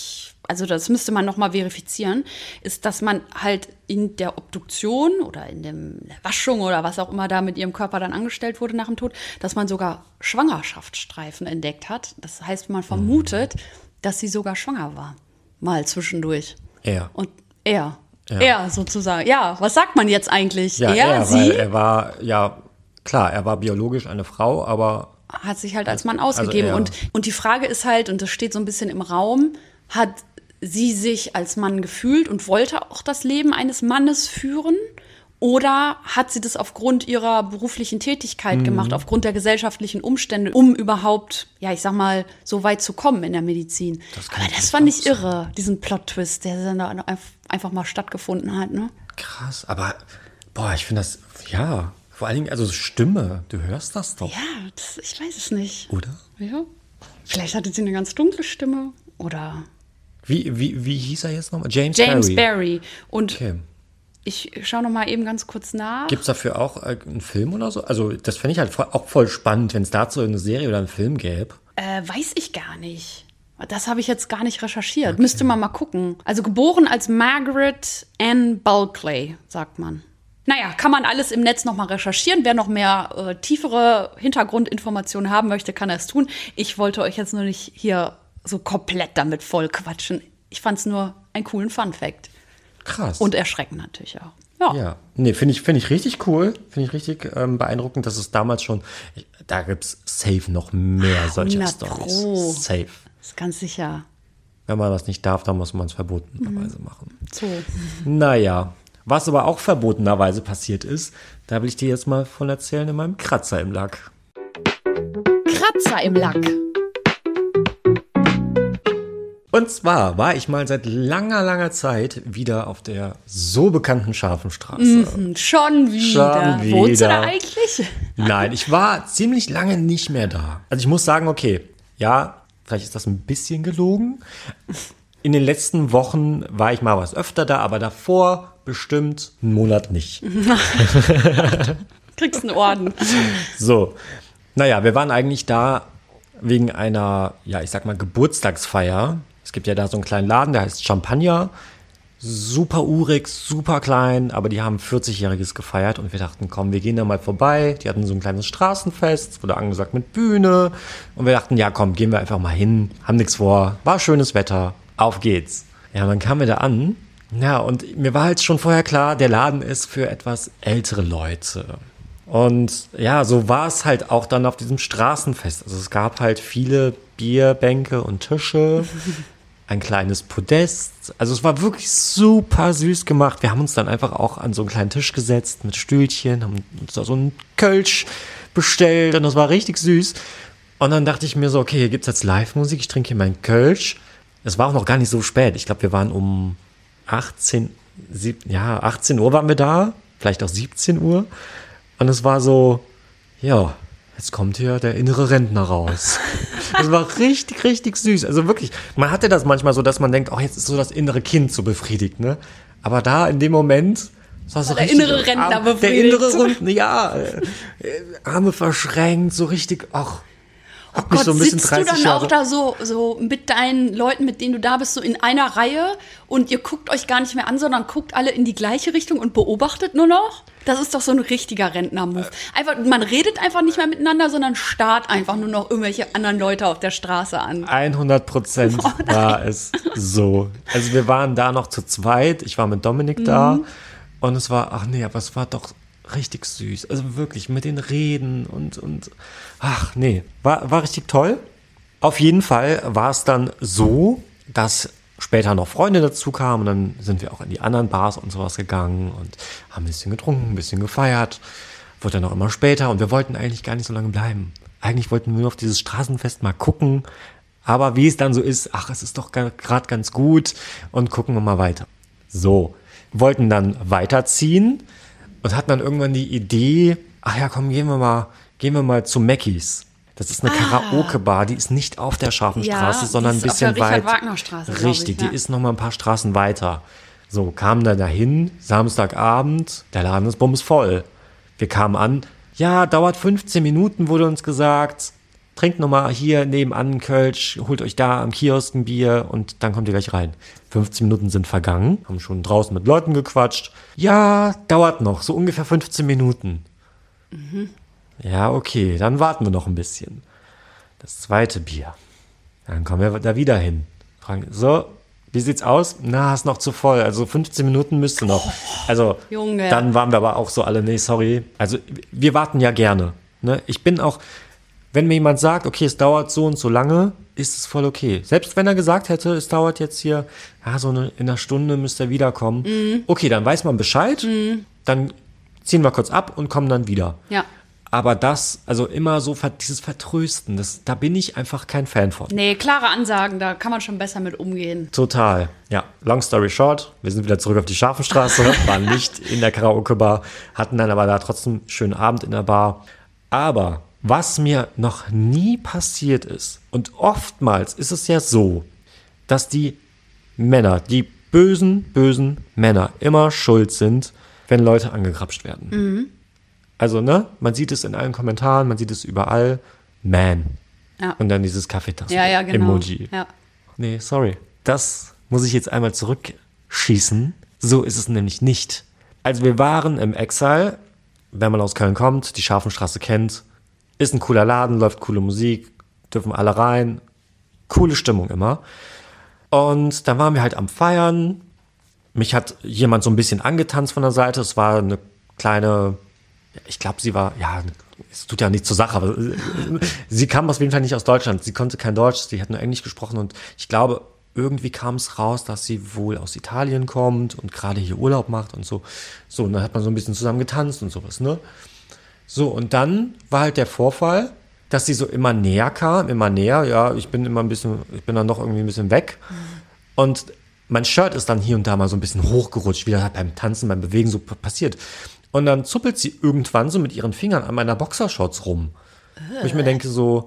also das müsste man nochmal verifizieren, ist, dass man halt in der Obduktion oder in dem, der Waschung oder was auch immer da mit ihrem Körper dann angestellt wurde nach dem Tod, dass man sogar Schwangerschaftsstreifen entdeckt hat. Das heißt, man vermutet, mhm. dass sie sogar schwanger war. Mal zwischendurch. Er. Und er. Ja. Er sozusagen. Ja, was sagt man jetzt eigentlich? Ja, er, er, sie? Weil er war, ja, klar, er war biologisch eine Frau, aber hat sich halt als Mann ausgegeben. Also und, und die Frage ist halt, und das steht so ein bisschen im Raum, hat sie sich als Mann gefühlt und wollte auch das Leben eines Mannes führen? Oder hat sie das aufgrund ihrer beruflichen Tätigkeit mhm. gemacht, aufgrund der gesellschaftlichen Umstände, um überhaupt, ja, ich sag mal, so weit zu kommen in der Medizin? Das Aber das fand ich irre, diesen Plot-Twist, der dann da einfach mal stattgefunden hat, ne? Krass, aber, boah, ich finde das, ja... Vor allen Dingen, also Stimme, du hörst das doch. Ja, das, ich weiß es nicht. Oder? Ja. Vielleicht hatte sie eine ganz dunkle Stimme oder... Wie, wie, wie hieß er jetzt nochmal? James, James Barry. Barry. Und okay. ich schaue noch mal eben ganz kurz nach. Gibt es dafür auch äh, einen Film oder so? Also das fände ich halt voll, auch voll spannend, wenn es dazu eine Serie oder einen Film gäbe. Äh, weiß ich gar nicht. Das habe ich jetzt gar nicht recherchiert. Okay. Müsste man mal gucken. Also geboren als Margaret Ann Bulkley, sagt man. Naja, kann man alles im Netz noch mal recherchieren. Wer noch mehr äh, tiefere Hintergrundinformationen haben möchte, kann das tun. Ich wollte euch jetzt nur nicht hier so komplett damit voll quatschen. Ich fand es nur einen coolen Fun-Fact. Krass. Und erschreckend natürlich auch. Ja, ja. Nee, finde ich, find ich richtig cool. Finde ich richtig ähm, beeindruckend, dass es damals schon, ich, da gibt es safe noch mehr solcher Storys. Safe. Das ist ganz sicher. Wenn man das nicht darf, dann muss man es verbotenerweise mhm. machen. So. Naja. Was aber auch verbotenerweise passiert ist, da will ich dir jetzt mal von erzählen in meinem Kratzer im Lack. Kratzer im Lack. Und zwar war ich mal seit langer, langer Zeit wieder auf der so bekannten Scharfenstraße. Mhm, schon wieder. Schon wieder. Wohnst du da eigentlich? Nein, ich war ziemlich lange nicht mehr da. Also ich muss sagen, okay, ja, vielleicht ist das ein bisschen gelogen. In den letzten Wochen war ich mal was öfter da, aber davor bestimmt einen Monat nicht. Kriegst einen Orden. So, naja, wir waren eigentlich da wegen einer, ja, ich sag mal, Geburtstagsfeier. Es gibt ja da so einen kleinen Laden, der heißt Champagner. Super urig, super klein, aber die haben vierzigjähriges gefeiert und wir dachten, komm, wir gehen da mal vorbei. Die hatten so ein kleines Straßenfest, wurde angesagt mit Bühne. Und wir dachten, ja komm, gehen wir einfach mal hin, haben nichts vor, war schönes Wetter, auf geht's. Ja, und dann kamen wir da an. Ja, und mir war halt schon vorher klar, der Laden ist für etwas ältere Leute. Und ja, so war es halt auch dann auf diesem Straßenfest. Also es gab halt viele Bierbänke und Tische, ein kleines Podest. Also es war wirklich super süß gemacht. Wir haben uns dann einfach auch an so einen kleinen Tisch gesetzt mit Stühlchen, haben uns da so einen Kölsch bestellt und das war richtig süß. Und dann dachte ich mir so, okay, hier gibt's jetzt Live-Musik, ich trinke hier meinen Kölsch. Es war auch noch gar nicht so spät. Ich glaube, wir waren um achtzehn, sieb, ja, achtzehn Uhr waren wir da, vielleicht auch siebzehn Uhr. Und es war so, ja, jetzt kommt hier der innere Rentner raus. Das war richtig, richtig süß. Also wirklich, man hatte das manchmal so, dass man denkt, oh, jetzt ist so das innere Kind so befriedigt, ne? Aber da in dem Moment, das war so der richtig, innere Rentner Arm, befriedigt. Der innere Rentner, ja, äh, Arme verschränkt, so richtig, ach. Oh Gott, so sitzt du dann Jahre. Auch da so, so mit deinen Leuten, mit denen du da bist, so in einer Reihe und ihr guckt euch gar nicht mehr an, sondern guckt alle in die gleiche Richtung und beobachtet nur noch? Das ist doch so ein richtiger Rentner-Move. Einfach, man redet einfach nicht mehr miteinander, sondern starrt einfach nur noch irgendwelche anderen Leute auf der Straße an. hundert Prozent oh war es so. Also wir waren da noch zu zweit, ich war mit Dominik mhm. da und es war, ach nee, aber es war doch richtig süß. Also wirklich mit den Reden und, und ach nee, war, war richtig toll. Auf jeden Fall war es dann so, dass später noch Freunde dazu kamen und dann sind wir auch in die anderen Bars und sowas gegangen und haben ein bisschen getrunken, ein bisschen gefeiert. Wurde dann auch immer später und wir wollten eigentlich gar nicht so lange bleiben. Eigentlich wollten wir nur auf dieses Straßenfest mal gucken, aber wie es dann so ist, ach, es ist doch gerade ganz gut und gucken wir mal weiter. So, wollten dann weiterziehen und hatten dann irgendwann die Idee, ach ja, komm, gehen wir mal, gehen wir mal zu Mackis. Das ist eine ah. Karaoke-Bar, die ist nicht auf der scharfen ja, Straße, sondern ein bisschen auf der weit. Richard-Wagner-Straße, richtig, ich, ja. Die ist noch mal ein paar Straßen weiter. So, kamen dann dahin, Samstagabend, der Laden ist bumsvoll. Wir kamen an, ja, dauert fünfzehn Minuten, wurde uns gesagt. trinkt nochmal hier nebenan einen Kölsch, holt euch da am Kiosk ein Bier und dann kommt ihr gleich rein. fünfzehn Minuten sind vergangen, haben schon draußen mit Leuten gequatscht. Ja, dauert noch, so ungefähr fünfzehn Minuten. Mhm. Ja, okay, dann warten wir noch ein bisschen. Das zweite Bier. Dann kommen wir da wieder hin. Fragen, so, wie sieht's aus? Na, ist noch zu voll. Also fünfzehn Minuten müsste noch. Also, Junge. Dann waren wir aber auch so alle, nee, sorry. Also, wir warten ja gerne. Ne? Ich bin auch, wenn mir jemand sagt, okay, es dauert so und so lange, ist es voll okay. Selbst wenn er gesagt hätte, es dauert jetzt hier, ja, so eine, in einer Stunde müsst ihr wiederkommen. Mhm. Okay, dann weiß man Bescheid. Mhm. Dann ziehen wir kurz ab und kommen dann wieder. Ja. Aber das, also immer so dieses Vertrösten, das, da bin ich einfach kein Fan von. Nee, klare Ansagen, da kann man schon besser mit umgehen. Total. Ja, long story short, wir sind wieder zurück auf die Scharfenstraße, waren nicht in der Karaoke-Bar, hatten dann aber da trotzdem einen schönen Abend in der Bar. Aber was mir noch nie passiert ist, und oftmals ist es ja so, dass die Männer, die bösen, bösen Männer immer schuld sind, wenn Leute angegrapscht werden. Mhm. Also, ne, man sieht es in allen Kommentaren, man sieht es überall. Man. Ja. Und dann dieses Kaffeetassen-Emoji. Ja, ja, genau. Ja. Nee, sorry. Das muss ich jetzt einmal zurückschießen. So ist es nämlich nicht. Also wir waren im Exile, wenn man aus Köln kommt, die Scharfenstraße kennt. Ist ein cooler Laden, läuft coole Musik, dürfen alle rein. Coole Stimmung immer. Und dann waren wir halt am Feiern. Mich hat jemand so ein bisschen angetanzt von der Seite. Es war eine kleine... Ich glaube, sie war, ja, es tut ja nichts zur Sache, aber sie kam auf jeden Fall nicht aus Deutschland. Sie konnte kein Deutsch, sie hat nur Englisch gesprochen und ich glaube, irgendwie kam es raus, dass sie wohl aus Italien kommt und gerade hier Urlaub macht und so. So, und dann hat man so ein bisschen zusammen getanzt und sowas, ne? So, und dann war halt der Vorfall, dass sie so immer näher kam, immer näher. Ja, ich bin immer ein bisschen, ich bin dann doch irgendwie ein bisschen weg. Und mein Shirt ist dann hier und da mal so ein bisschen hochgerutscht, wie das halt beim Tanzen, beim Bewegen so passiert. Und dann zuppelt sie irgendwann so mit ihren Fingern an meiner Boxershorts rum. Äh. Wo ich mir denke so,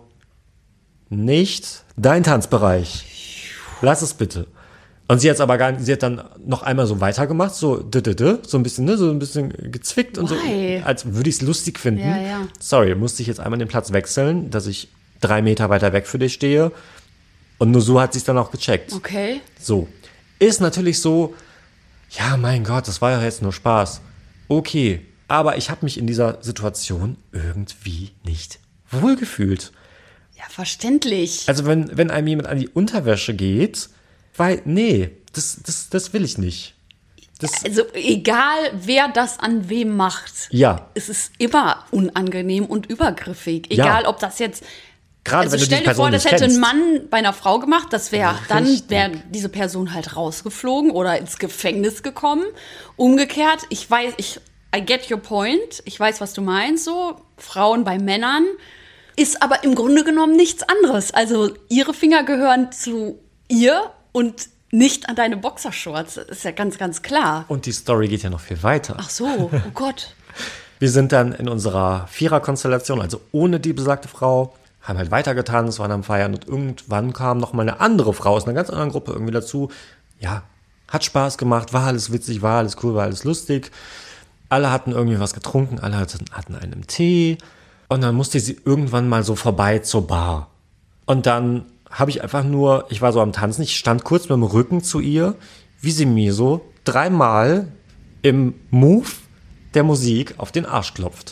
nicht dein Tanzbereich. Lass es bitte. Und sie hat aber gar nicht, sie hat dann noch einmal so weitergemacht, so d -d -d, so ein bisschen, ne, so ein bisschen gezwickt und Why? so, als würde ich es lustig finden. Ja, ja. Sorry, musste ich jetzt einmal den Platz wechseln, dass ich drei Meter weiter weg für dich stehe. Und nur so hat sie es dann auch gecheckt. Okay. So. Ist natürlich so, ja, mein Gott, das war ja jetzt nur Spaß. Okay, aber ich habe mich in dieser Situation irgendwie nicht wohlgefühlt. Ja, verständlich. Also wenn, wenn einem jemand an die Unterwäsche geht, weil, nee, das, das, das will ich nicht. Das, also egal, wer das an wem macht. Ja. Es ist immer unangenehm und übergriffig. Egal, ja. ob das jetzt... Gerade also wenn du stell die dir Person vor, das nicht hätte kennst. ein Mann bei einer Frau gemacht, das wäre, dann Richtig. wäre diese Person halt rausgeflogen oder ins Gefängnis gekommen. Umgekehrt, ich weiß, ich, I get your point, ich weiß, was du meinst, so, Frauen bei Männern, ist aber im Grunde genommen nichts anderes. Also ihre Finger gehören zu ihr und nicht an deine Boxershorts, das ist ja ganz, ganz klar. Und die Story geht ja noch viel weiter. Ach so, oh Gott. Wir sind dann in unserer Viererkonstellation, also ohne die besagte Frau, haben halt weitergetanzt, waren am Feiern und irgendwann kam noch mal eine andere Frau aus einer ganz anderen Gruppe irgendwie dazu. Ja, hat Spaß gemacht, war alles witzig, war alles cool, war alles lustig. Alle hatten irgendwie was getrunken, alle hatten, hatten einen Tee und dann musste sie irgendwann mal so vorbei zur Bar. Und dann habe ich einfach nur, ich war so am Tanzen, ich stand kurz mit dem Rücken zu ihr, wie sie mir so dreimal im Move der Musik auf den Arsch klopft.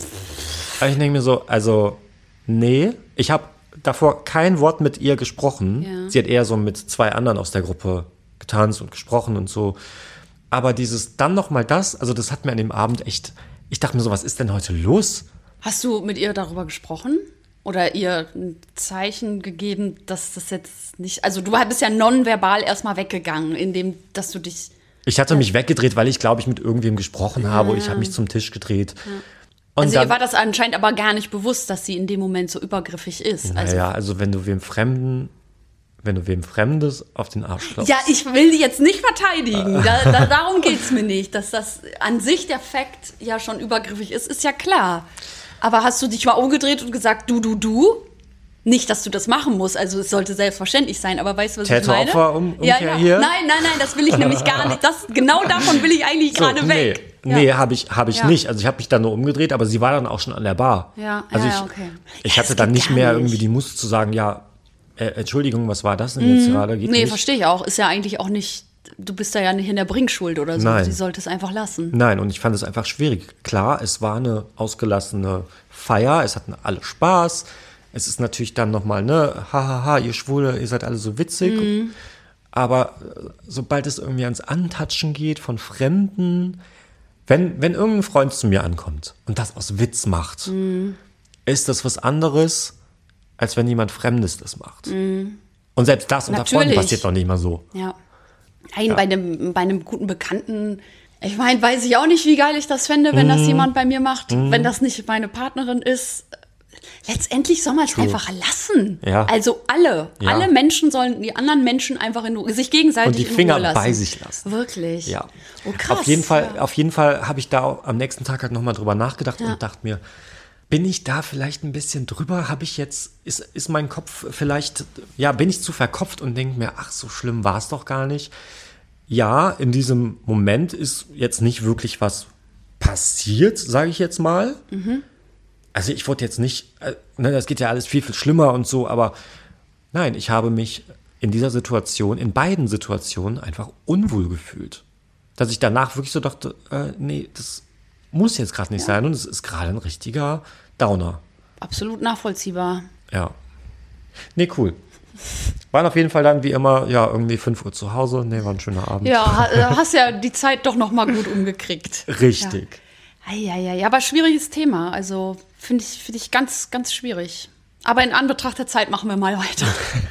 Aber ich denke mir so, also... Nee, ich habe davor kein Wort mit ihr gesprochen. Ja. Sie hat eher so mit zwei anderen aus der Gruppe getanzt und gesprochen und so. Aber dieses dann noch mal das, also das hat mir an dem Abend echt, ich dachte mir so, was ist denn heute los? Hast du mit ihr darüber gesprochen? Oder ihr ein Zeichen gegeben, dass das jetzt nicht, also du bist ja nonverbal erstmal weggegangen, indem, dass du dich... Ich hatte ja. mich weggedreht, weil ich, glaube ich, mit irgendwem gesprochen ja. habe und ich habe mich zum Tisch gedreht. Ja. Und also dann, ihr war das anscheinend aber gar nicht bewusst, dass sie in dem Moment so übergriffig ist. Also, naja, also wenn du wem Fremden, wenn du wem Fremdes auf den Arsch klopfst. Ja, ich will die jetzt nicht verteidigen. Da, da, darum geht es mir nicht. Dass das an sich der Fakt ja schon übergriffig ist, ist ja klar. Aber hast du dich mal umgedreht und gesagt, du, du, du? Nicht, dass du das machen musst. Also es sollte selbstverständlich sein. Aber weißt du, was ich meine? Täter-Opfer um, ja, ja. hier? Nein, nein, nein, das will ich nämlich gar nicht. Das, genau davon will ich eigentlich so, gerade nee. weg. nee, habe ich, hab ich Ja. nicht. Also ich habe mich dann nur umgedreht, aber sie war dann auch schon an der Bar. Ja, also ja, ich, ja, okay. ich Ja, hatte das dann geht nicht gar mehr nicht. irgendwie die Muße zu sagen, ja, äh, Entschuldigung, was war das denn jetzt gerade? Geht Nee, nicht. verstehe ich auch. Ist ja eigentlich auch nicht, du bist da ja nicht in der Bringschuld oder so. Nein. Sie sollte es einfach lassen. Nein, und ich fand es einfach schwierig. Klar, es war eine ausgelassene Feier, es hatten alle Spaß. Es ist natürlich dann nochmal, ne, hahaha, ihr Schwule, ihr seid alle so witzig. Mhm. Aber äh, sobald es irgendwie ans Antatschen geht von Fremden, wenn, wenn irgendein Freund zu mir ankommt und das aus Witz macht, Mhm. ist das was anderes, als wenn jemand Fremdes das macht. Und selbst das unter Freunden Natürlich. passiert noch nicht mal so. Ja. Nein, bei, einem, bei einem guten Bekannten, ich meine, weiß ich auch nicht, wie geil ich das fände, wenn Mhm. das jemand bei mir macht, wenn das nicht meine Partnerin ist. Letztendlich soll man es einfach lassen. Ja. Also alle, Ja. alle Menschen sollen die anderen Menschen einfach in Ruhe, sich gegenseitig Und die in Finger Ruhe lassen. bei sich lassen. Wirklich. Ja. Oh, krass. Auf jeden Fall, Ja. auf jeden Fall habe ich da auch am nächsten Tag halt nochmal drüber nachgedacht und dachte mir, bin ich da vielleicht ein bisschen drüber? Habe ich jetzt, ist, ist mein Kopf vielleicht, ja, bin ich zu verkopft und denke mir, ach, so schlimm war es doch gar nicht. Ja, in diesem Moment ist jetzt nicht wirklich was passiert, sage ich jetzt mal. Also ich wurde jetzt nicht, äh, ne, das geht ja alles viel, viel schlimmer und so, aber nein, ich habe mich in dieser Situation, in beiden Situationen einfach unwohl gefühlt. Dass ich danach wirklich so dachte, äh, nee, das muss jetzt gerade nicht sein und es ist gerade ein richtiger Downer. Absolut nachvollziehbar. Ja. Nee, cool. Waren auf jeden Fall dann wie immer, ja, irgendwie fünf Uhr zu Hause. Nee, war ein schöner Abend. Ja, ha- äh, hast ja die Zeit doch noch mal gut umgekriegt. Richtig. Ja, ja, ja, aber schwieriges Thema. Also finde ich, finde ich ganz, ganz schwierig. Aber in Anbetracht der Zeit machen wir mal weiter.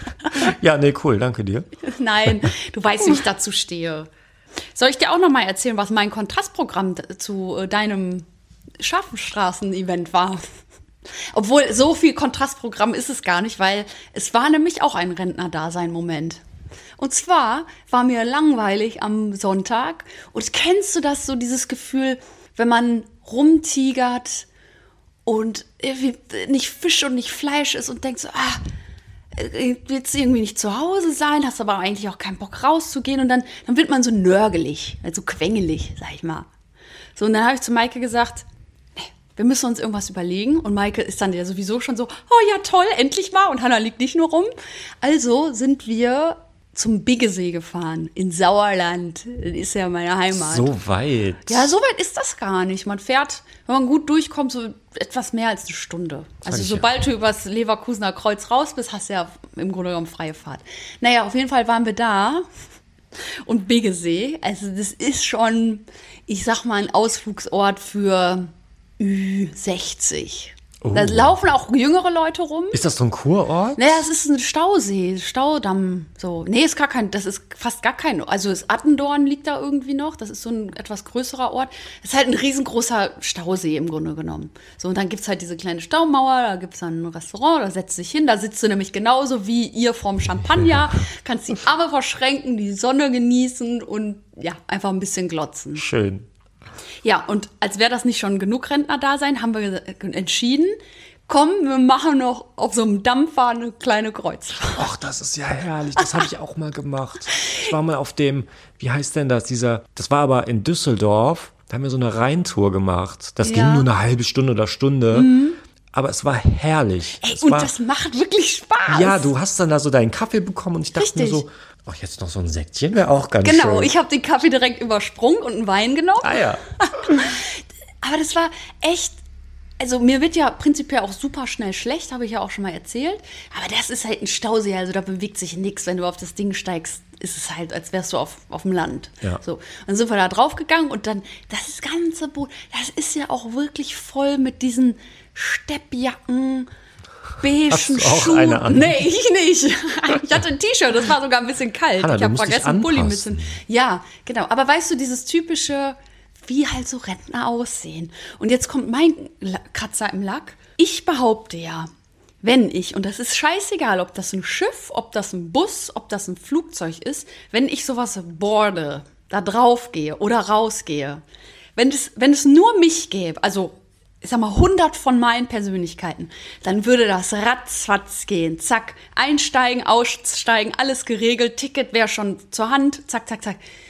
Ja, nee, cool, danke dir. Nein, du weißt, wie ich dazu stehe. Soll ich dir auch noch mal erzählen, was mein Kontrastprogramm d- zu äh, deinem Scharfenstraßen-Event war? Obwohl, so viel Kontrastprogramm ist es gar nicht, weil es war nämlich auch ein Rentner-Dasein-Moment. Und zwar war mir langweilig am Sonntag. Und kennst du das, so dieses Gefühl, wenn man rumtigert und irgendwie nicht Fisch und nicht Fleisch ist und denkt so, ah, willst du irgendwie nicht zu Hause sein, hast aber eigentlich auch keinen Bock rauszugehen und dann, dann wird man so nörgelig, also quengelig, sag ich mal. So, und dann habe ich zu Maike gesagt, nee, wir müssen uns irgendwas überlegen. Und Maike ist dann ja sowieso schon so, oh ja toll, endlich mal. Und Hannah liegt nicht nur rum. Also sind wir zum Biggesee gefahren, in Sauerland. Das ist ja meine Heimat. So weit. Ja, so weit ist das gar nicht. Man fährt, wenn man gut durchkommt, so etwas mehr als eine Stunde. Also ich sobald du übers Leverkusener Kreuz raus bist, hast du ja im Grunde genommen freie Fahrt. Naja, auf jeden Fall waren wir da. Und Biggesee, also das ist schon, ich sag mal, ein Ausflugsort für Ü sechzig. Oh. Da laufen auch jüngere Leute rum. Ist das so ein Kurort? Naja, es ist ein Stausee, Staudamm, so. Nee, ist gar kein, das ist fast gar kein, also das Attendorn liegt da irgendwie noch, das ist so ein etwas größerer Ort. Das ist halt ein riesengroßer Stausee im Grunde genommen. So, und dann gibt's halt diese kleine Staumauer, da gibt's dann ein Restaurant, da setzt du dich hin, da sitzt du nämlich genauso wie ihr vorm Champagner, kannst die Arme verschränken, die Sonne genießen und ja, einfach ein bisschen glotzen. Schön. Ja, und als wäre das nicht schon genug Rentner-Dasein, haben wir entschieden, komm, wir machen noch auf so einem Dampfer eine kleine Kreuzfahrt. Ach, das ist ja herrlich. Das habe ich auch mal gemacht. Ich war mal auf dem, wie heißt denn das, dieser, das war aber in Düsseldorf, da haben wir so eine Rheintour gemacht. Das Ja. ging nur eine halbe Stunde oder Stunde. Aber es war herrlich. Ey, es und war, das macht wirklich Spaß. ja, du hast dann da so deinen Kaffee bekommen und ich dachte Richtig. mir so, ach, jetzt noch so ein Säckchen wäre auch ganz Genau, schön. ich habe den Kaffee direkt übersprungen und einen Wein genommen. ah ja. Aber das war echt, also mir wird ja prinzipiell auch super schnell schlecht, habe ich ja auch schon mal erzählt. Aber das ist halt ein Stausee, also da bewegt sich nichts. Wenn du auf das Ding steigst, ist es halt, als wärst du auf, auf dem Land. Ja. So. Dann sind wir da drauf gegangen und dann, das ganze Boot, das ist ja auch wirklich voll mit diesen Steppjacken, beigen Hast du auch Schuhen. eine an? Nee, ich nicht. Ich hatte ein T-Shirt, das war sogar ein bisschen kalt. Hanna, ich du habe musst dich vergessen, einen Pulli anpassen. mitzunehmen. Ja, genau. Aber weißt du, dieses typische, wie halt so Rentner aussehen. Und jetzt kommt mein La- Kratzer im Lack. Ich behaupte ja, wenn ich, und das ist scheißegal, ob das ein Schiff, ob das ein Bus, ob das ein Flugzeug ist, wenn ich sowas boarde, da drauf gehe oder rausgehe, wenn es, wenn es nur mich gäbe, also ich sag mal hundert von meinen Persönlichkeiten, dann würde das ratzfatz gehen. Zack, einsteigen, aussteigen, alles geregelt, Ticket wäre schon zur Hand, zack, zack, zack.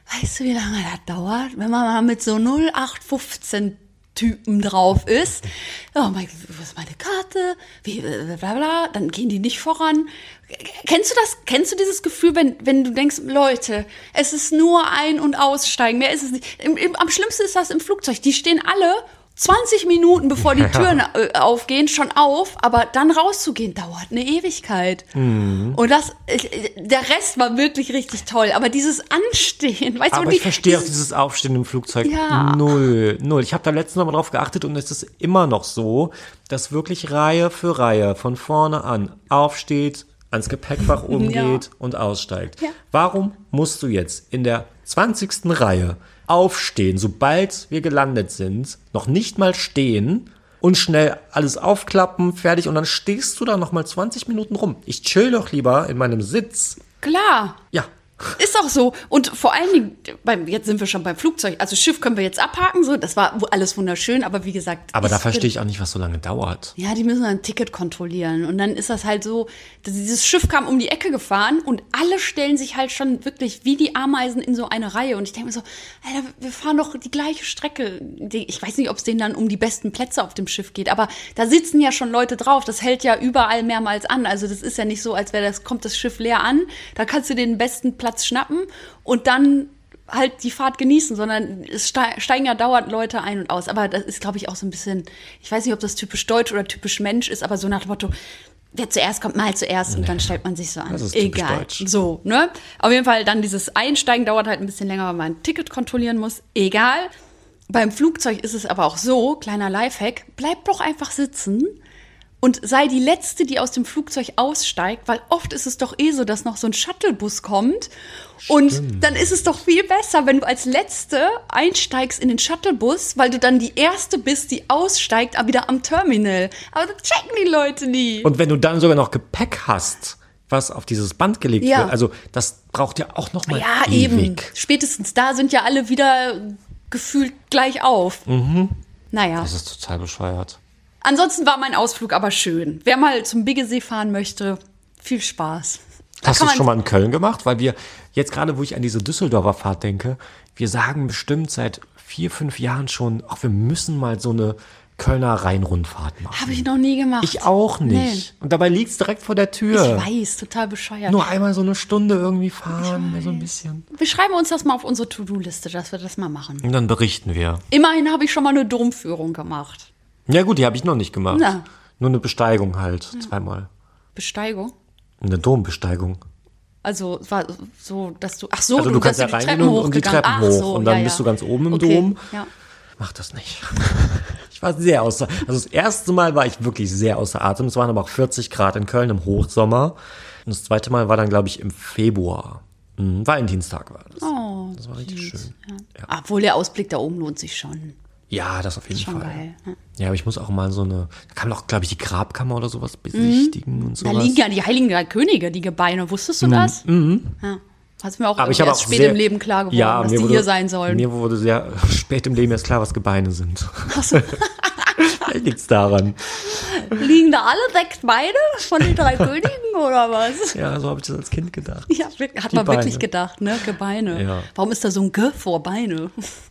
weißt du, wie lange das dauert, wenn man mal mit so null acht fünfzehn Typen drauf ist? Oh mein Gott, was ist meine Karte? Wie, bla bla, dann gehen die nicht voran. Kennst du das? Kennst du dieses Gefühl, wenn, wenn du denkst, Leute, es ist nur ein- und aussteigen, mehr ist es nicht. Im, im, am schlimmsten ist das im Flugzeug. Die stehen alle zwanzig Minuten, bevor die Türen äh, aufgehen, schon auf, aber dann rauszugehen, dauert eine Ewigkeit. Mhm. Und das, äh, der Rest war wirklich richtig toll, aber dieses Anstehen, weißt du, aber die, ich verstehe auch dieses, dieses Aufstehen im Flugzeug Ja. null, null. Ich habe da letztens noch mal drauf geachtet und es ist immer noch so, dass wirklich Reihe für Reihe von vorne an aufsteht, ans Gepäckfach umgeht ja. und aussteigt. Ja. Warum musst du jetzt in der zwanzigsten Reihe aufstehen, sobald wir gelandet sind, noch nicht mal stehen und schnell alles aufklappen, fertig und dann stehst du da noch mal zwanzig Minuten rum. Ich chill doch lieber in meinem Sitz. Klar. Ja. Ist auch so. Und vor allen Dingen, beim, jetzt sind wir schon beim Flugzeug. Also Schiff können wir jetzt abhaken, so. Das war alles wunderschön, aber wie gesagt. Aber da verstehe ich auch nicht, was so lange dauert. Ja, die müssen ein Ticket kontrollieren. Und dann ist das halt so, dass dieses Schiff kam um die Ecke gefahren und alle stellen sich halt schon wirklich wie die Ameisen in so eine Reihe. Und ich denke mir so, Alter, wir fahren doch die gleiche Strecke. Ich weiß nicht, ob es denen dann um die besten Plätze auf dem Schiff geht, aber da sitzen ja schon Leute drauf. Das hält ja überall mehrmals an. Also das ist ja nicht so, als wäre das, kommt das Schiff leer an. Da kannst du den besten Platz schnappen und dann halt die Fahrt genießen, sondern es steigen ja dauernd Leute ein und aus. Aber das ist, glaube ich, auch so ein bisschen, ich weiß nicht, ob das typisch deutsch oder typisch Mensch ist, aber so nach dem Motto, wer zuerst kommt, mal zuerst und nee. Dann stellt man sich so an. Das ist egal. Deutsch. So, ne? Auf jeden Fall dann dieses Einsteigen dauert halt ein bisschen länger, weil man ein Ticket kontrollieren muss. Egal. Beim Flugzeug ist es aber auch so, kleiner Lifehack, bleib doch einfach sitzen. Und sei die Letzte, die aus dem Flugzeug aussteigt, weil oft ist es doch eh so, dass noch so ein Shuttlebus kommt. Und Stimmt. Dann ist es doch viel besser, wenn du als Letzte einsteigst in den Shuttlebus, weil du dann die Erste bist, die aussteigt, aber wieder am Terminal. Aber das checken die Leute nie. Und wenn du dann sogar noch Gepäck hast, was auf dieses Band gelegt ja. wird, also das braucht ja auch noch mal ja, ewig. Eben. Spätestens da sind ja alle wieder gefühlt gleich auf. Mhm. Naja. Das ist total bescheuert. Ansonsten war mein Ausflug aber schön. Wer mal zum Biggesee fahren möchte, viel Spaß. Da Hast du es schon mal in Köln gemacht? Weil wir jetzt gerade, wo ich an diese Düsseldorfer Fahrt denke, wir sagen bestimmt seit vier, fünf Jahren schon, ach, wir müssen mal so eine Kölner Rheinrundfahrt machen. Habe ich noch nie gemacht. Ich auch nicht. Nee. Und dabei liegt es direkt vor der Tür. Ich weiß, total bescheuert. Nur einmal so eine Stunde irgendwie fahren, so ein bisschen. Wir schreiben uns das mal auf unsere To-Do-Liste, dass wir das mal machen. Und dann berichten wir. Immerhin habe ich schon mal eine Domführung gemacht. Ja gut, die habe ich noch nicht gemacht. Na. Nur eine Besteigung halt, ja. zweimal. Besteigung? Eine Dombesteigung. Also war so, dass du, ach so, also du, du kannst ja reingehen und die Treppen ach, hoch so, und dann ja, ja. bist du ganz oben im okay. Dom. Ja. Mach das nicht. Ich war sehr außer, also das erste Mal war ich wirklich sehr außer Atem. Es waren aber auch vierzig Grad in Köln im Hochsommer. Und das zweite Mal war dann, glaube ich, im Februar. Mhm. Valentinstag war das. Oh, das war richtig süß. schön. Ja. Ja. Obwohl der Ausblick da oben lohnt sich schon. Ja, das auf jeden schon Fall. Geil. Ja. ja, aber ich muss auch mal so eine, da kann man auch, glaube ich, die Grabkammer oder sowas besichtigen mhm. und sowas. Da liegen ja die Heiligen Drei Könige, die Gebeine. Wusstest du das? Mhm. Ja. Hast mir auch aber ich erst auch spät sehr, im Leben klar geworden, ja, dass die wurde, hier sein sollen. Mir wurde sehr spät im Leben erst klar, was Gebeine sind. Ach so. Vielleicht liegt's daran. Liegen da alle sechs Beine von den drei Königen oder was? Ja, so habe ich das als Kind gedacht. Ja, hat die man Beine. Wirklich gedacht, ne? Gebeine. Ja. Warum ist da so ein Ge vor Beine?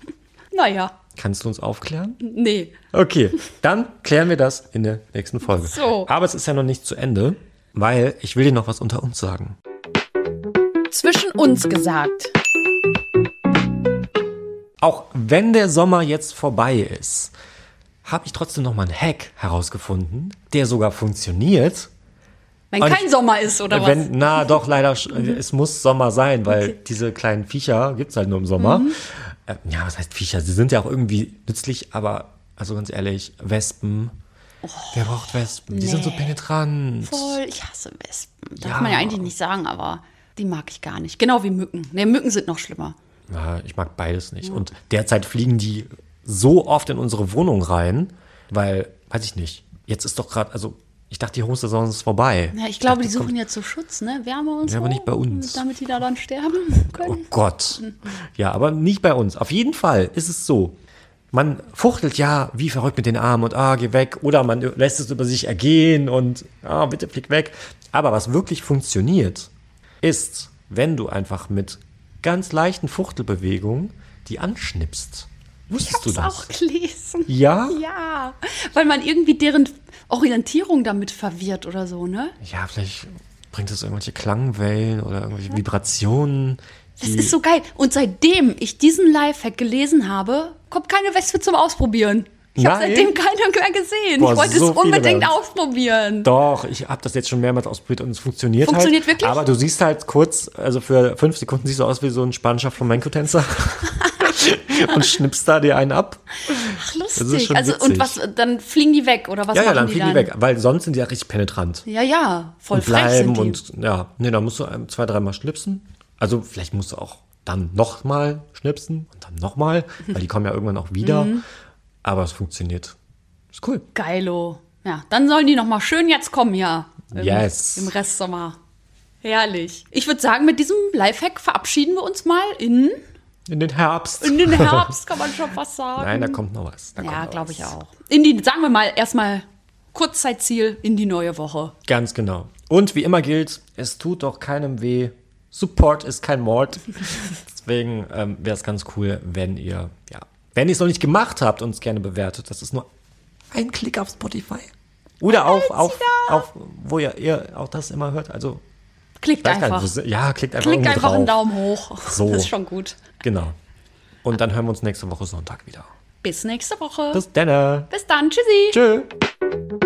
Naja. Kannst du uns aufklären? Nee. Okay, dann klären wir das in der nächsten Folge. So. Aber es ist ja noch nicht zu Ende, weil ich will dir noch was unter uns sagen. Zwischen uns gesagt. Auch wenn der Sommer jetzt vorbei ist, habe ich trotzdem noch mal einen Hack herausgefunden, der sogar funktioniert. Wenn Und kein Sommer ist, oder wenn, was? Na, doch, leider, mhm. es muss Sommer sein, weil okay. diese kleinen Viecher gibt's halt nur im Sommer. Mhm. Äh, ja, was heißt Viecher? Sie sind ja auch irgendwie nützlich, aber, also ganz ehrlich, Wespen. Oh, wer braucht Wespen? Die nee. sind so penetrant. Voll, ich hasse Wespen. Darf ja. man ja eigentlich nicht sagen, aber die mag ich gar nicht. Genau wie Mücken. Ne, Mücken sind noch schlimmer. Ja, ich mag beides nicht. Ja. Und derzeit fliegen die so oft in unsere Wohnung rein, weil, weiß ich nicht, jetzt ist doch gerade, also ich dachte, die Hochsaison ist vorbei. Ja, ich glaube, ich dachte, die suchen ja zu Schutz, ne? Wärme und ja, so. aber nicht bei uns. Damit die da dann sterben können. Oh Gott. Ja, aber nicht bei uns. Auf jeden Fall ist es so. Man fuchtelt ja wie verrückt mit den Armen und ah, geh weg. Oder man lässt es über sich ergehen und ah, bitte flieg weg. Aber was wirklich funktioniert, ist, wenn du einfach mit ganz leichten Fuchtelbewegungen die anschnipst. Wusstest du Ich das? hab's auch gelesen. Ja? Ja, weil man irgendwie deren Orientierung damit verwirrt oder so, ne? Ja, vielleicht bringt es irgendwelche Klangwellen oder irgendwelche Vibrationen. Das ist so geil. Und seitdem ich diesen Lifehack gelesen habe, kommt keine Wespe zum Ausprobieren. Ich habe Nein? seitdem keine mehr gesehen. Boah, ich wollte so es unbedingt viele bei uns. ausprobieren. Doch, ich habe das jetzt schon mehrmals ausprobiert und es funktioniert, Funktioniert halt. wirklich? Aber du siehst halt kurz, also für fünf Sekunden siehst du aus wie so ein spanischer Flamenco-Tänzer und schnippst da dir einen ab. Ach, Das ist lustig. schon Also, witzig. und was, dann fliegen die weg, oder was Ja, ja, machen dann die fliegen dann? die weg, weil sonst sind die ja richtig penetrant. Ja, ja, voll Und frech bleiben sind die. und ja, nee, dann musst du ein- zwei, dreimal schnipsen. Also vielleicht musst du auch dann nochmal schnipsen und dann nochmal, weil die kommen ja irgendwann auch wieder. Mhm. Aber es funktioniert. Ist cool. Geilo. Ja, dann sollen die noch mal schön jetzt kommen, ja. Im, Yes. Im Restsommer. Herrlich. Ich würde sagen, mit diesem Lifehack verabschieden wir uns mal in, In den Herbst. in den Herbst, kann man schon fast sagen. Nein, da kommt noch was. Da kommt Ja, noch glaube was. ich auch. In die, sagen wir mal, erstmal Kurzzeitziel in die neue Woche. Ganz genau. Und wie immer gilt, es tut doch keinem weh. Support ist kein Mord. Deswegen ähm, wäre es ganz cool, wenn ihr, ja, wenn ihr es noch nicht gemacht habt, uns gerne bewertet. Das ist nur ein Klick auf Spotify. Oder auf, auf, auf, wo ihr, ihr auch das immer hört. Also, Klickt weiß gar einfach. nicht, wo- ja, klickt einfach Klickt irgendwo einfach drauf. einen Daumen hoch. So. Das ist schon gut. Genau. Und dann hören wir uns nächste Woche Sonntag wieder. Bis nächste Woche. Bis dann. Bis dann. Tschüssi. Tschö.